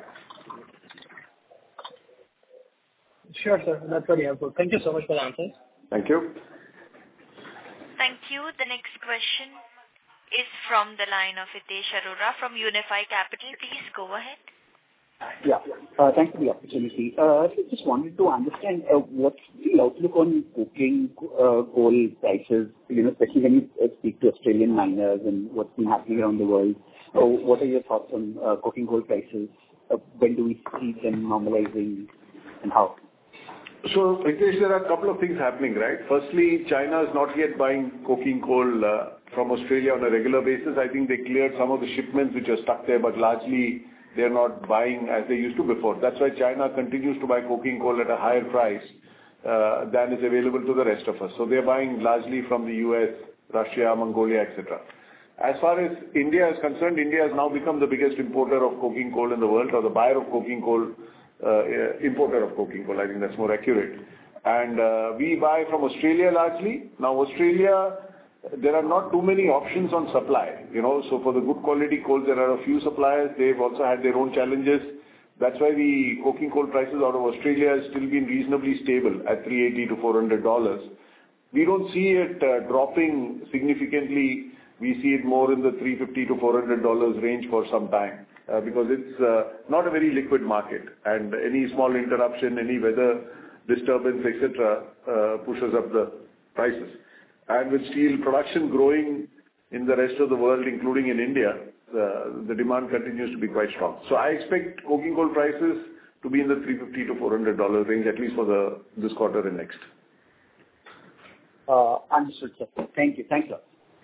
Sure, sir. That's very helpful. Thank you so much for the answers. Thank you. Thank you. The next question is from the line of Hitesh Arora from Unifi Capital. Please go ahead. Yeah. Thanks for the opportunity. I just wanted to understand what's the outlook on coking coal prices, especially when you speak to Australian miners and what's been happening around the world. What are your thoughts on coking coal prices? When do we see them normalizing and how? So, Hitesh, there are a couple of things happening, right? Firstly, China is not yet buying coking coal from Australia on a regular basis. I think they cleared some of the shipments which are stuck there, but largely they're not buying as they used to before. That's why China continues to buy coking coal at a higher price than is available to the rest of us. So they're buying largely from the US, Russia, Mongolia, etc. As far as India is concerned, India has now become the biggest importer of coking coal in the world, or the buyer of coking coal, importer of coking coal. I think that's more accurate. And we buy from Australia largely. Now Australia, there are not too many options on supply, So for the good quality coal, there are a few suppliers. They've also had their own challenges. That's why the coking coal prices out of Australia has still been reasonably stable at $380 to $400. We don't see it dropping significantly. We see it more in the $350 to $400 range for some time because it's not a very liquid market, and any small interruption, any weather disturbance, etc., pushes up the prices. And with steel production growing in the rest of the world, including in India, the demand continues to be quite strong. So I expect coking coal prices to be in the $350 to $400 range, at least for this quarter and next. Understood, sir. Thank you. Thanks a lot.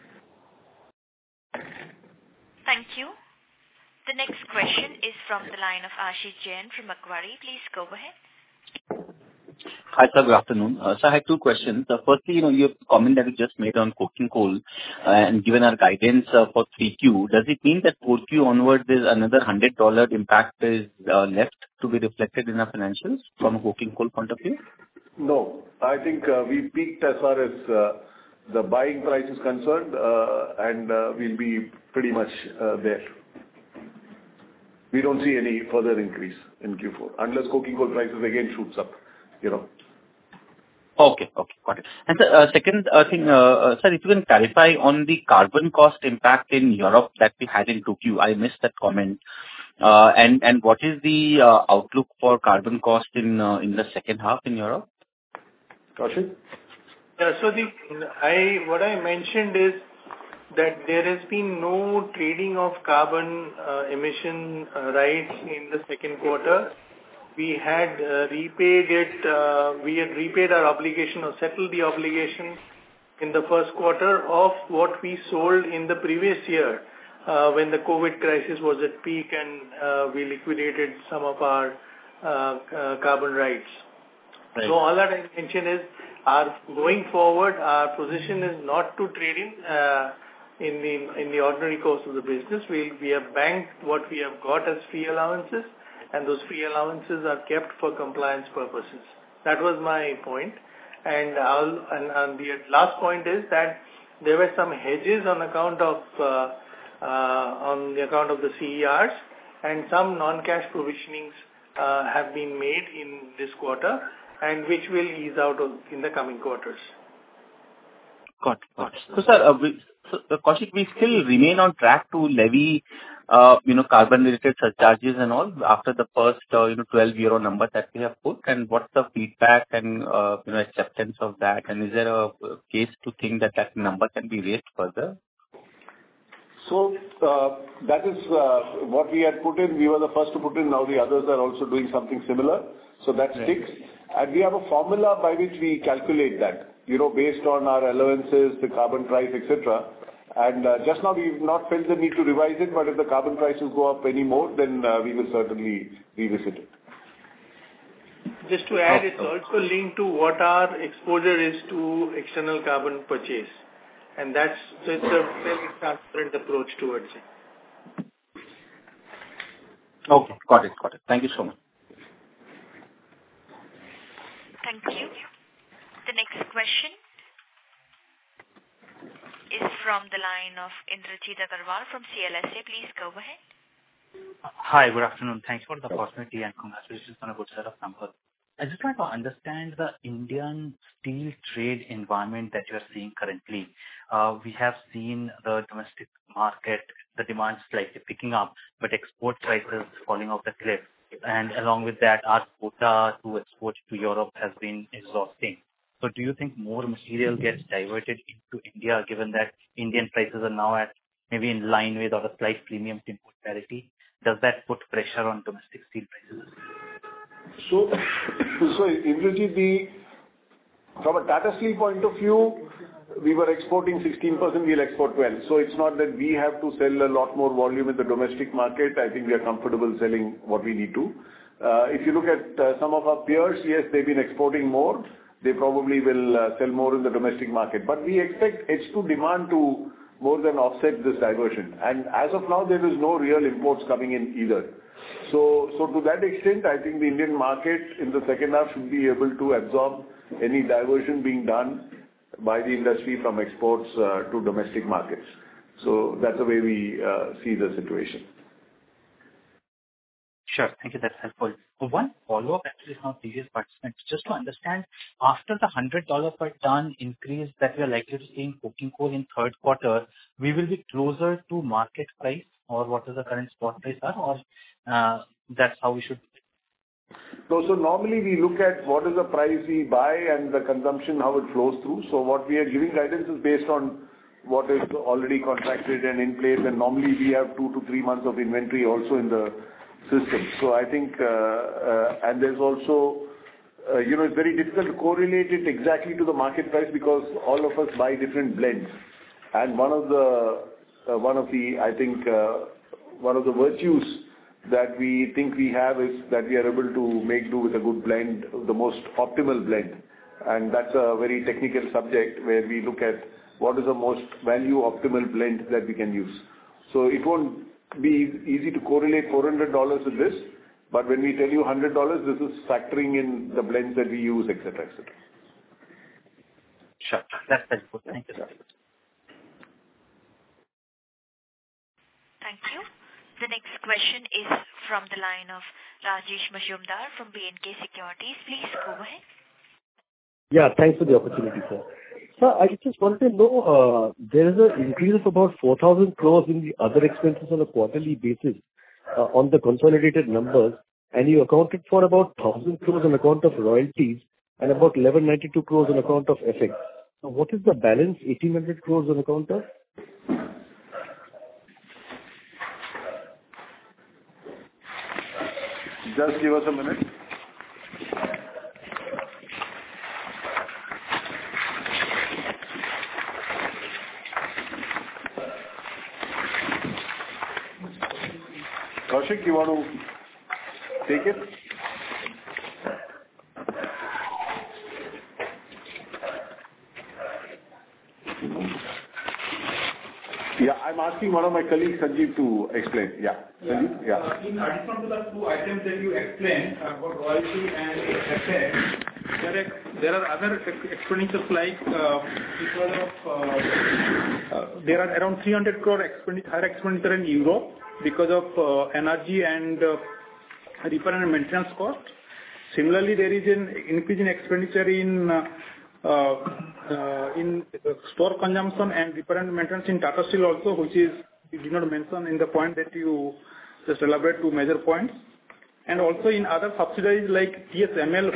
Thank you. The next question is from the line of Ashish Jain from Macquarie. Please go ahead. Hi, sir. Good afternoon. So I had two questions. Firstly, your comment that you just made on coking coal and given our guidance for 3Q, does it mean that 4Q onwards is another $100 impact is left to be reflected in our financials from a coking coal point of view? No. I think we peaked as far as the buying price is concerned, and we'll be pretty much there. We don't see any further increase in Q4 unless coking coal prices again shoots up. Okay, got it. And second thing, sir, if you can clarify on the carbon cost impact in Europe that we had in 2Q, I missed that comment. And what is the outlook for carbon cost in the second half in Europe? Kaushik? Yeah, so what I mentioned is that there has been no trading of carbon emission rights in the second quarter. We had repaid our obligation or settled the obligation in the first quarter of what we sold in the previous year when the COVID crisis was at peak and we liquidated some of our carbon rights. Right. So all that I mentioned is going forward, our position is not to trade in the ordinary course of the business. We have banked what we have got as free allowances, and those free allowances are kept for compliance purposes. That was my point. And the last point is that there were some hedges on account of the CERs, and some non-cash provisionings have been made in this quarter, and which will ease out in the coming quarters. Got it. So, sir, Kaushik, we still remain on track to levy, carbon-related surcharges and all after the first, 12 euro number that we have put. And what's the feedback and, acceptance of that? And is there a case to think that number can be raised further? So that is what we had put in. We were the first to put in. Now the others are also doing something similar. So that sticks. And we have a formula by which we calculate that, based on our allowances, the carbon price, etc. And just now we've not felt the need to revise it, but if the carbon prices go up any more, then we will certainly revisit it. Just to add, it's also linked to what our exposure is to external carbon purchase. And so it's a very transparent approach towards it. Okay, got it. Thank you so much. Thank you. The next question is from the line of Indrajit Agarwal from CLSA. Please go ahead. Hi, good afternoon. Thanks for the opportunity and congratulations on a good set of numbers. I just want to understand the Indian steel trade environment that you are seeing currently. We have seen the domestic market, the demand slightly picking up, but export prices falling off the cliff. And along with that, our quota to export to Europe has been exhausting. So do you think more material gets diverted into India, given that Indian prices are now at maybe in line with or a slight premium to import parity? Does that put pressure on domestic steel prices? So Indrajit, from a Tata Steel point of view, we were exporting 16%, we'll export 12%. So it's not that we have to sell a lot more volume in the domestic market. I think we are comfortable selling what we need to. If you look at some of our peers, yes, they've been exporting more. They probably will sell more in the domestic market. But we expect H2 demand to more than offset this diversion. And as of now, there is no real imports coming in either. So to that extent, I think the Indian market in the second half should be able to absorb any diversion being done by the industry from exports to domestic markets. So that's the way we see the situation. Sure. Thank you. That's helpful. One follow-up actually from previous participants, just to understand, after the $100 per ton increase that we are likely to see in coking coal in third quarter, we will be closer to market price, or what is the current spot price are, or that's how we should? No, so normally we look at what is the price we buy and the consumption, how it flows through. So what we are giving guidance is based on what is already contracted and in place, and normally we have 2 to 3 months of inventory also in the system. So I think, and there's also, it's very difficult to correlate it exactly to the market price because all of us buy different blends. And one of the virtues that we think we have is that we are able to make do with a good blend, the most optimal blend. And that's a very technical subject where we look at what is the most value optimal blend that we can use. So it won't be easy to correlate $400 with this, but when we tell you $100, this is factoring in the blends that we use, etc., etc. Sure. That's helpful. Thank you. Thank you. The next question is from the line of Rajesh Majumdar from B&K Securities. Please go ahead. Yeah, thanks for the opportunity, sir. Sir, I just wanted to know, there is an increase of about 4,000 crores in the other expenses on a quarterly basis on the consolidated numbers, and you accounted for about 1,000 crores on account of royalties and about 1,192 crores on account of FX. So what is the balance, 1,800 crores on account of? Just give us a minute. Kaushik, you want to take it? Yeah, I'm asking one of my colleagues, Sanjeev, to explain. Yeah. Sanjeev? Yeah. In addition to the two items that you explained about royalty and FX, there are other expenditures like because of there are around 300 crore higher expenditure in Europe because of energy and repair and maintenance cost. Similarly, there is an increase in expenditure in store consumption and repair and maintenance in Tata Steel also, which is you did not mention in the point that you just elaborate 2 major points. And also in other subsidiaries like TSML,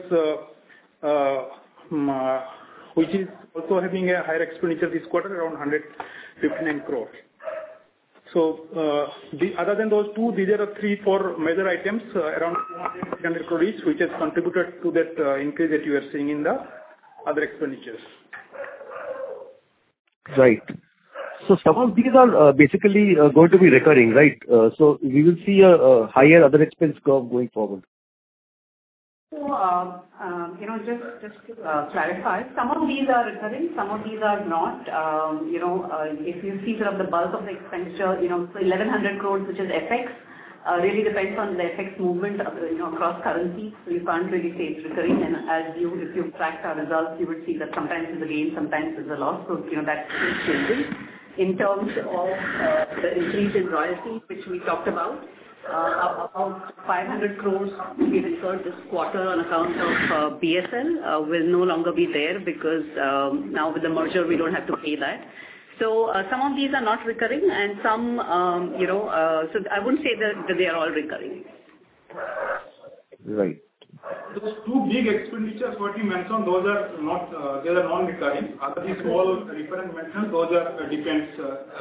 which is also having a higher expenditure this quarter, around 159 crore. So other than those two, these are 3-4 major items, around 200 crore each, which has contributed to that increase that you are seeing in the other expenditures. Right. So some of these are basically going to be recurring, right? So we will see a higher other expense curve going forward. So, just to clarify, some of these are recurring, some of these are not. If you see sort of the bulk of the expenditure, so 1,100 crores, which is FX, really depends on the FX movement, across currencies. So you can't really say it's recurring. And if you tracked our results, you would see that sometimes it's a gain, sometimes it's a loss. So, that is changing. In terms of the increase in royalty, which we talked about, about 500 crores we incurred this quarter on account of BSL will no longer be there because now with the merger we don't have to pay that. So some of these are not recurring and some, so I wouldn't say that they are all recurring. Right. Those two big expenditures what you mentioned, those are not, they are non-recurring. Other the small recurrent mentioned, those are depends.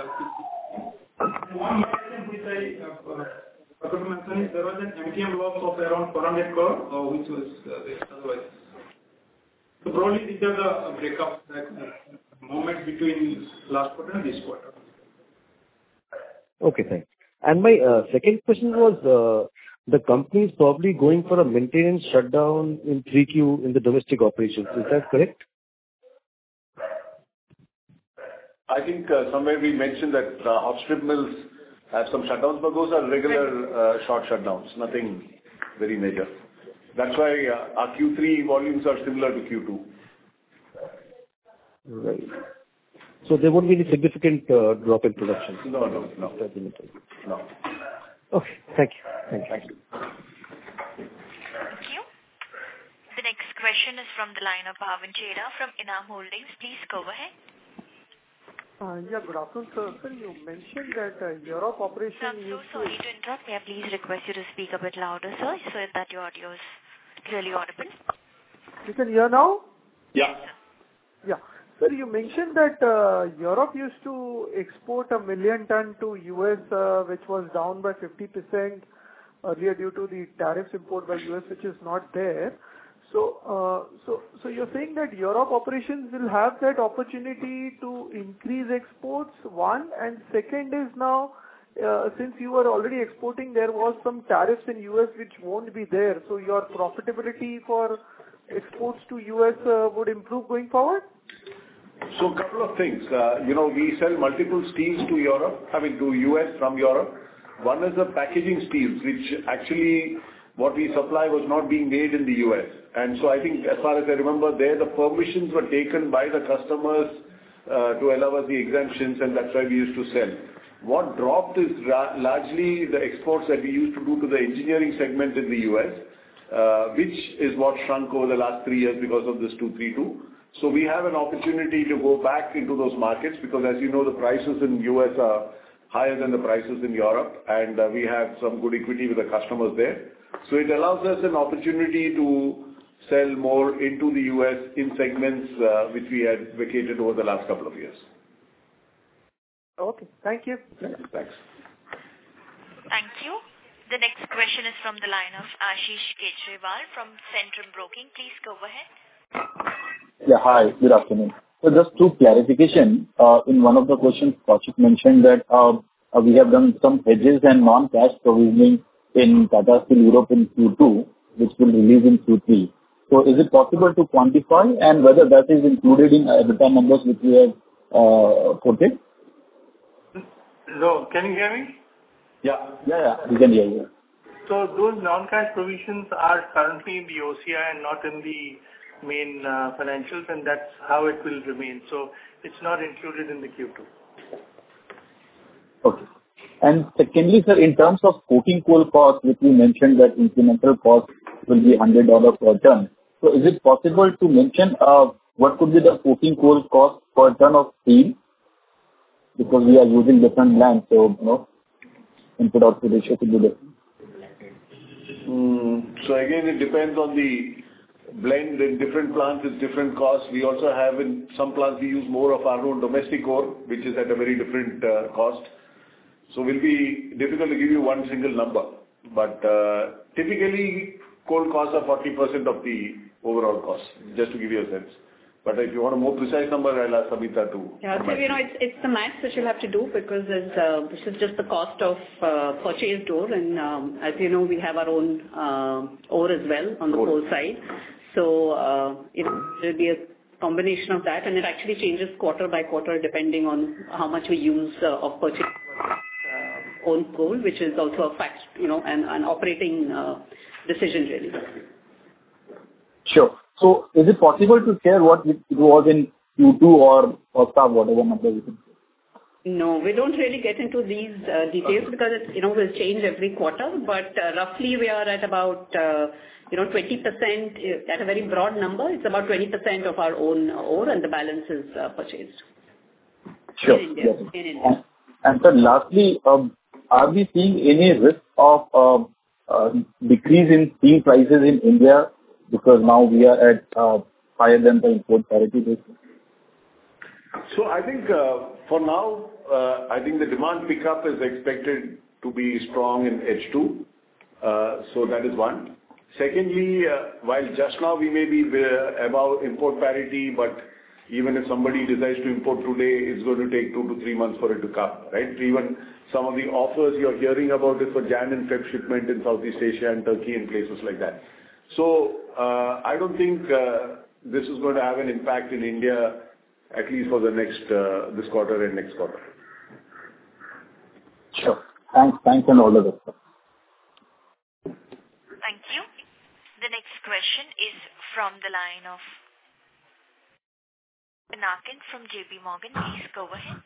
One item which I forgot to mention is there was an MTM loss of around 400 crore, which was otherwise. So probably these are the breakup, moment between last quarter and this quarter. Okay, thanks. And my second question was, the company is probably going for a maintenance shutdown in 3Q in the domestic operations. Is that correct? I think somewhere we mentioned that hot strip mills have some shutdowns, but those are regular short shutdowns, nothing very major. That's why our Q3 volumes are similar to Q2. Right. So there won't be any significant drop in production? No. Okay, thank you. Thank you. The next question is from the line of Bhavin Chheda from Enam Holdings. Please go ahead. Good afternoon, sir. Sir, you mentioned that Europe operation. I'm so sorry to interrupt. May I please request you to speak a bit louder, sir, so that your audio is clearly audible. You can hear now? Yeah. Yeah. Sir, you mentioned that Europe used to export 1 million ton to US, which was down by 50% earlier due to the tariffs imposed by US, which is not there. So you're saying that Europe operations will have that opportunity to increase exports, one, and second is now, since you were already exporting, there was some tariffs in US which won't be there. So your profitability for exports to US would improve going forward? So a couple of things. We sell multiple steels to to US from Europe. One is the packaging steels, which actually what we supply was not being made in the US. And so I think as far as I remember there, the permissions were taken by the customers to allow us the exemptions, and that's why we used to sell. What dropped is largely the exports that we used to do to the engineering segment in the US, which is what shrunk over the last 3 years because of this 232. So we have an opportunity to go back into those markets because, as you know, the prices in US are higher than the prices in Europe, and we have some good equity with the customers there. So it allows us an opportunity to sell more into the US in segments which we had vacated over the last couple of years. Okay, thank you. Thanks. Thank you. The next question is from the line of Ashish Kejriwal from Centrum Broking. Please go ahead. Yeah, hi, good afternoon. So just to clarification, in one of the questions, Kaushik mentioned that we have done some hedges and non-cash provisioning in Tata Steel Europe in Q2, which will release in Q3. So is it possible to quantify and whether that is included in EBITDA numbers which we have quoted? No, can you hear me? Yeah, we can hear you. So those non-cash provisions are currently in the OCI and not in the main financials, and that's how it will remain. So it's not included in the Q2. Okay. And secondly, sir, in terms of coking coal cost, which you mentioned that incremental cost will be $100 per ton. So is it possible to mention what could be the coking coal cost per ton of steel? Because we are using different blends, so input-output ratio could be different. So again, it depends on the blend. In different plants, it's different costs. We also have in some plants, we use more of our own domestic ore, which is at a very different cost. So it will be difficult to give you one single number. But typically, coal costs are 40% of the overall cost, just to give you a sense. But if you want a more precise number, I'll ask Samita to. Yeah, so it's the maths that you'll have to do because this is just the cost of purchased ore, and as you know, we have our own ore as well on the coal side. So there'll be a combination of that, and it actually changes quarter by quarter depending on how much we use of purchased own coal, which is also a fact, an operating decision really. Sure. So is it possible to share what it was in Q2 or first half, whatever number you can say? No, we don't really get into these details because it will change every quarter. But roughly we are at about 20% at a very broad number. It's about 20% of our own ore, and the balance is purchased. Sure. In India. Yes. In India. And so lastly, are we seeing any risk of decrease in steel prices in India? Because now we are at higher than the import parity basis. So I think for now, I think the demand pickup is expected to be strong in H2. So that is one. Secondly, while just now we may be above import parity, but even if somebody decides to import today, it's going to take 2 to 3 months for it to come, right? Even some of the offers you're hearing about is for Jan and Feb shipment in Southeast Asia and Turkey and places like that. So I don't think this is going to have an impact in India, at least for the next this quarter and next quarter. Sure. Thanks and all the best. Thank you. The next question is from the line of Pinakin from JP Morgan. Please go ahead.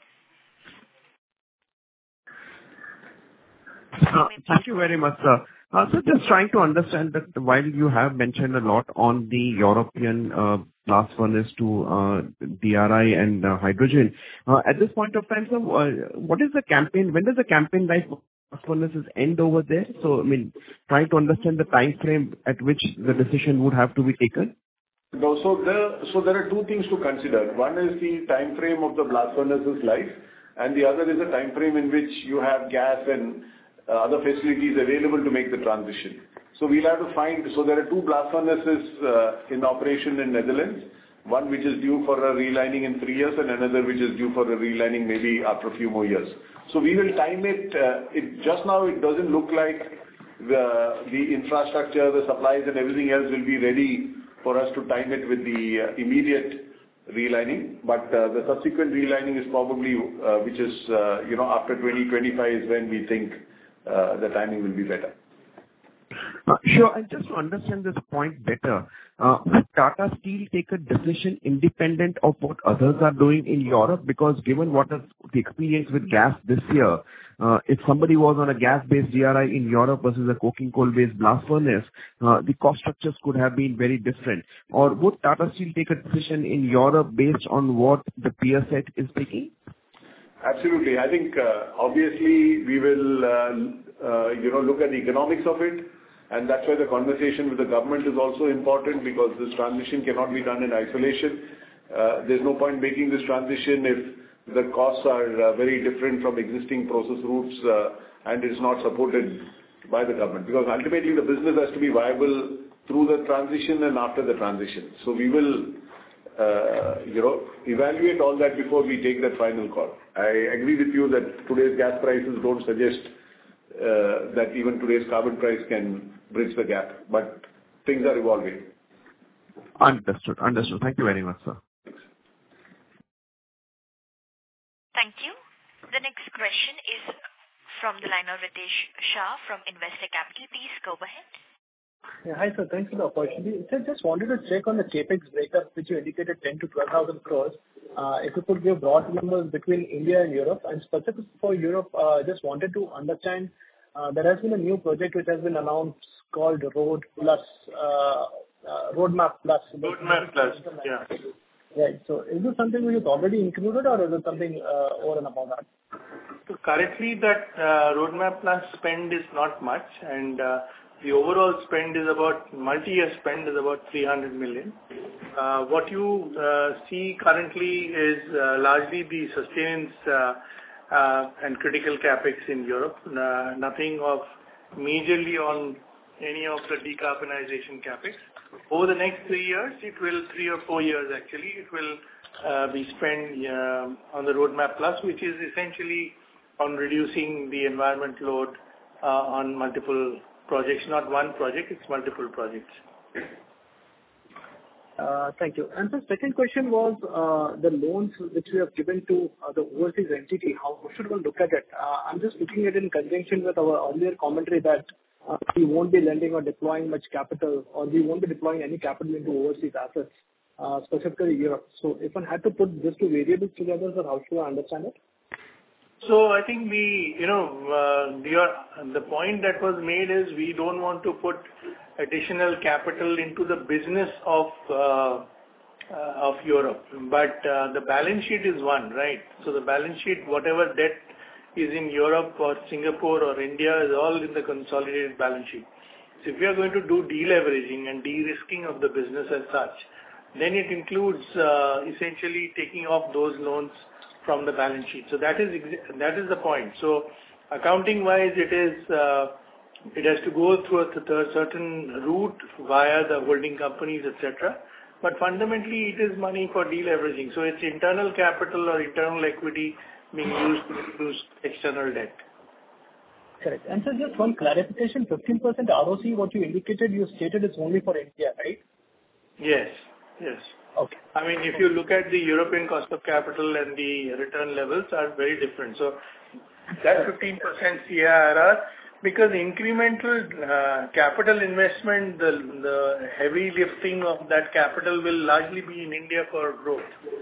Thank you very much, sir. So just trying to understand that while you have mentioned a lot on the European blast furnace to DRI and hydrogen, at this point of time, sir, what is the campaign? When does the campaign life of blast furnaces end over there? So, I mean, trying to understand the time frame at which the decision would have to be taken. No, so there are two things to consider. One is the time frame of the blast furnace's life, and the other is the time frame in which you have gas and other facilities available to make the transition. So we'll have to find. So there are two blast furnaces in operation in Netherlands. One which is due for a relining in 3 years, and another which is due for a relining maybe after a few more years. So we will time it. Just now it doesn't look like the infrastructure, the supplies, and everything else will be ready for us to time it with the immediate relining, but the subsequent relining is probably which is after 2025 is when we think the timing will be better. Sure. And just to understand this point better, would Tata Steel take a decision independent of what others are doing in Europe? Because given what is the experience with gas this year, if somebody was on a gas-based DRI in Europe versus a coking coal-based blast furnace, the cost structures could have been very different. Or would Tata Steel take a decision in Europe based on what the peer set is taking? Absolutely. I think obviously we will look at the economics of it, and that's why the conversation with the government is also important, because this transition cannot be done in isolation. There's no point making this transition if the costs are very different from existing process routes and is not supported by the government, because ultimately the business has to be viable through the transition and after the transition. So we will evaluate all that before we take that final call. I agree with you that today's gas prices don't suggest that even today's carbon price can bridge the gap, but things are evolving. Understood. Thank you very much, sir. Thank you. The next question is from the line of Ritesh Shah from Investec Capital. Please go ahead. Yeah, hi sir, thanks for the opportunity. Sir, just wanted to check on the capex breakup, which you indicated 10 to 12,000 crores. If you could give broad numbers between India and Europe, and specifically for Europe, just wanted to understand, there has been a new project which has been announced called Roadmap Plus. Roadmap Plus, yeah. Right. So is this something which is already included, or is it something over and above that? So currently that Roadmap Plus spend is not much, and the overall spend is about, multi-year spend is about 300 million. What you see currently is largely the sustenance and critical capex in Europe. Nothing of majorly on any of the decarbonization capex. Over the next 3 years, 3 or 4 years actually, it will be spent on the Roadmap Plus, which is essentially on reducing the environment load on multiple projects. Not one project, it's multiple projects. Thank you. And the second question was the loans which we have given to the overseas entity. How should one look at it? I'm just looking at it in conjunction with our earlier commentary that we won't be lending or deploying much capital, or we won't be deploying any capital into overseas assets, specifically Europe. So if one had to put these two variables together, then how should I understand it? So I think the point that was made is we don't want to put additional capital into the business of Europe, but the balance sheet is one, right? So the balance sheet, whatever debt is in Europe or Singapore or India, is all in the consolidated balance sheet. So if we are going to do deleveraging and de-risking of the business as such, then it includes essentially taking off those loans from the balance sheet. So that is the point. So accounting wise, it has to go through a certain route via the holding companies, etc. But fundamentally, it is money for deleveraging. So it's internal capital or internal equity being used to reduce external debt. Correct. And so just one clarification, 15% ROC, what you indicated, you stated it's only for India, right? Yes. Okay. I mean, if you look at the European cost of capital and the return levels are very different. So that 15% CIRR, because incremental capital investment, the heavy lifting of that capital will largely be in India for growth.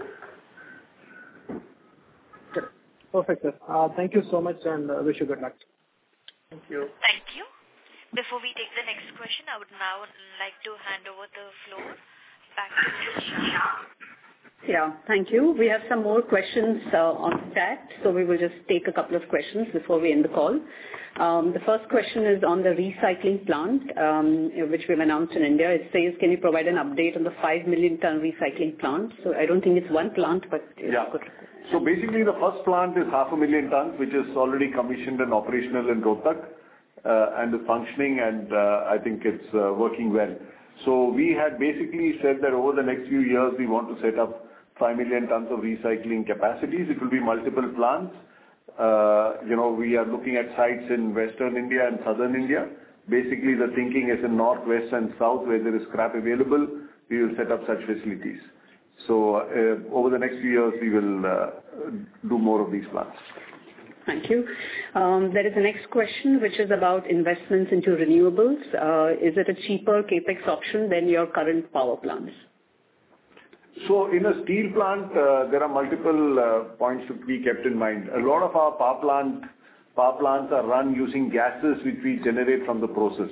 Perfect, sir. Thank you so much and wish you good luck. Thank you. Thank you. Before we take the next question, I would now like to hand over the floor back to Ms. Shah. Yeah, thank you. We have some more questions on chat, so we will just take a couple of questions before we end the call. The first question is on the recycling plant, which we've announced in India. It says, can you provide an update on the 5 million ton recycling plant? So I don't think it's one plant, but it's good. So basically the first plant is 500,000 tons, which is already commissioned and operational in Rohtak and is functioning, and I think it's working well. So we had basically said that over the next few years we want to set up 5 million tons of recycling capacities. It will be multiple plants. We are looking at sites in Western India and Southern India. Basically the thinking is in North, West and South where there is scrap available, we will set up such facilities. So over the next few years we will do more of these plants. Thank you. There is a next question which is about investments into renewables. Is it a cheaper capex option than your current power plants? So in a steel plant, there are multiple points to be kept in mind. A lot of our power plants are run using gases which we generate from the process.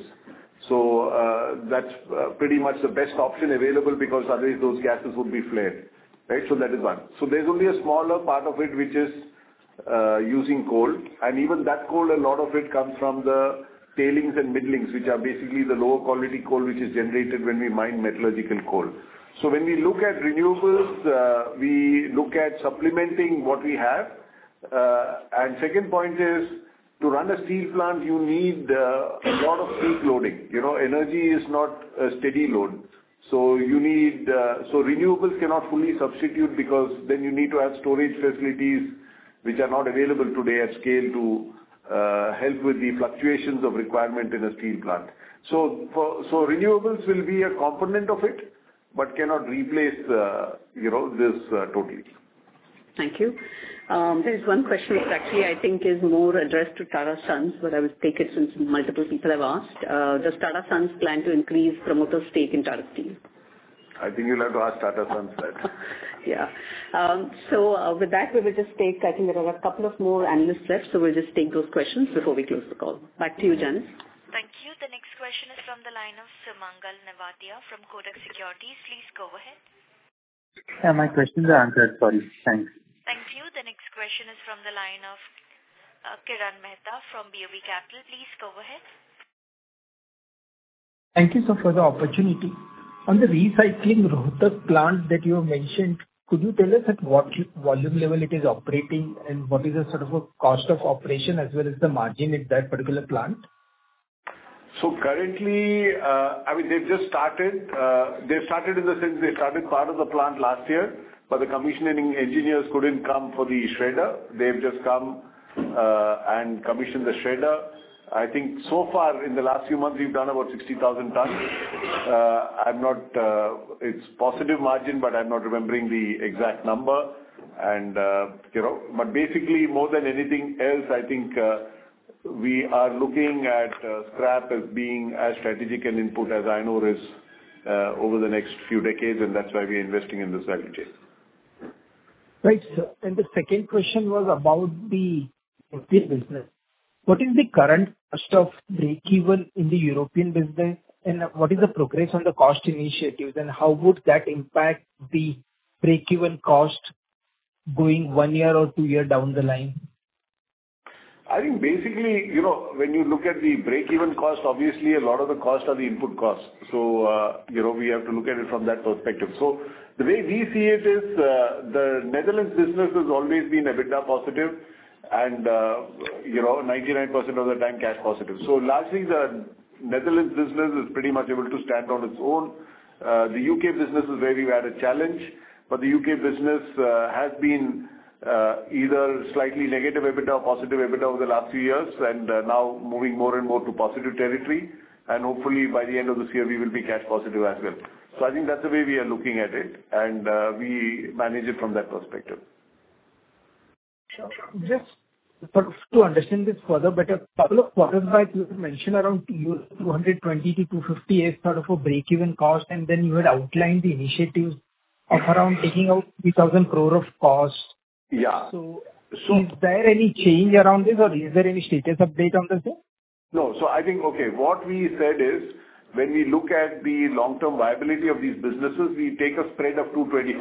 So that's pretty much the best option available, because otherwise those gases would be flared. Right? So that is one. So there's only a smaller part of it which is using coal, and even that coal, a lot of it comes from the tailings and middlings, which are basically the lower quality coal which is generated when we mine metallurgical coal. So when we look at renewables, we look at supplementing what we have. And second point is, to run a steel plant, you need a lot of peak loading. Energy is not a steady load. So you need, so renewables cannot fully substitute, because then you need to have storage facilities which are not available today at scale to help with the fluctuations of requirement in a steel plant. So renewables will be a component of it, but cannot replace, this totally. Thank you. There is one question which actually I think is more addressed to Tata Sons, but I will take it since multiple people have asked. Does Tata Sons plan to increase promoter stake in Tata Steel? I think you'll have to ask Tata Sons that. Yeah. So with that, we will just take, I think there are a couple of more analysts left, so we'll just take those questions before we close the call. Back to you, Janice. Thank you. The next question is from the line of Sumangal Nevatia from Kotak Securities. Please go ahead. Yeah, my questions are answered. Sorry. Thanks. Thank you. The next question is from the line of Kiran Mehta from BOB Capital. Please go ahead. Thank you, sir, for the opportunity. On the recycling Rohtak plant that you have mentioned, could you tell us at what volume level it is operating, and what is the sort of a cost of operation as well as the margin at that particular plant? So currently, I mean, they've just started. They've started in the sense they started part of the plant last year, but the commissioning engineers couldn't come for the shredder. They've just come and commissioned the shredder. I think so far in the last few months we've done about 60,000 tons. I'm not. It's positive margin, but I'm not remembering the exact number. And but basically more than anything else, I think we are looking at scrap as being as strategic an input as iron ore is over the next few decades, and that's why we're investing in this value chain. Right, sir. And the second question was about the European business. What is the current cost of break-even in the European business, and what is the progress on the cost initiatives, and how would that impact the break-even cost going 1 year or 2 year down the line? I think basically, when you look at the break-even cost, obviously a lot of the costs are the input costs. So, we have to look at it from that perspective. So the way we see it is, the Netherlands business has always been EBITDA positive and, 99% of the time cash positive. So largely the Netherlands business is pretty much able to stand on its own. The UK business is where we've had a challenge, but the UK business has been either slightly negative EBITDA or positive EBITDA over the last few years, and now moving more and more to positive territory. And hopefully by the end of this year we will be cash positive as well. So I think that's the way we are looking at it, and we manage it from that perspective. Sure. Just to understand this further better, couple of quarters back you mentioned around 220 to 250 as sort of a break-even cost, and then you had outlined the initiatives of around taking out 3,000 crore of cost. Yeah. So is there any change around this, or is there any status update on this? No. So I think, what we said is, when we look at the long-term viability of these businesses, we take a spread of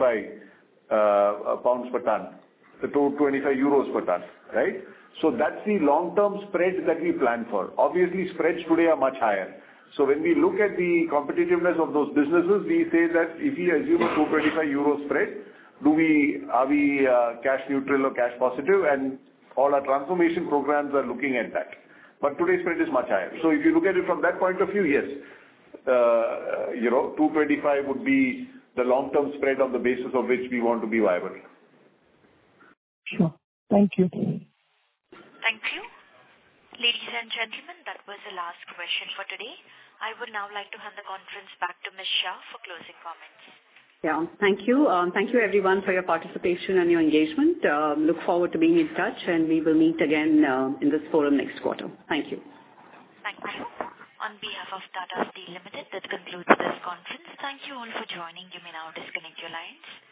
225 pounds per ton, the 225 euros per ton, right? So that's the long-term spread that we plan for. Obviously, spreads today are much higher. So when we look at the competitiveness of those businesses, we say that if we assume a 225 euro spread, are we cash neutral or cash positive? And all our transformation programs are looking at that. But today's spread is much higher. So if you look at it from that point of view, yes, 225 would be the long-term spread on the basis of which we want to be viable. Sure. Thank you. Thank you. Ladies and gentlemen, that was the last question for today. I would now like to hand the conference back to Ms. Shah for closing comments. Yeah, thank you. Thank you everyone for your participation and your engagement. Look forward to being in touch, and we will meet again in this forum next quarter. Thank you. Thank you. On behalf of Tata Steel Limited, that concludes this conference. Thank you all for joining. You may now disconnect your lines.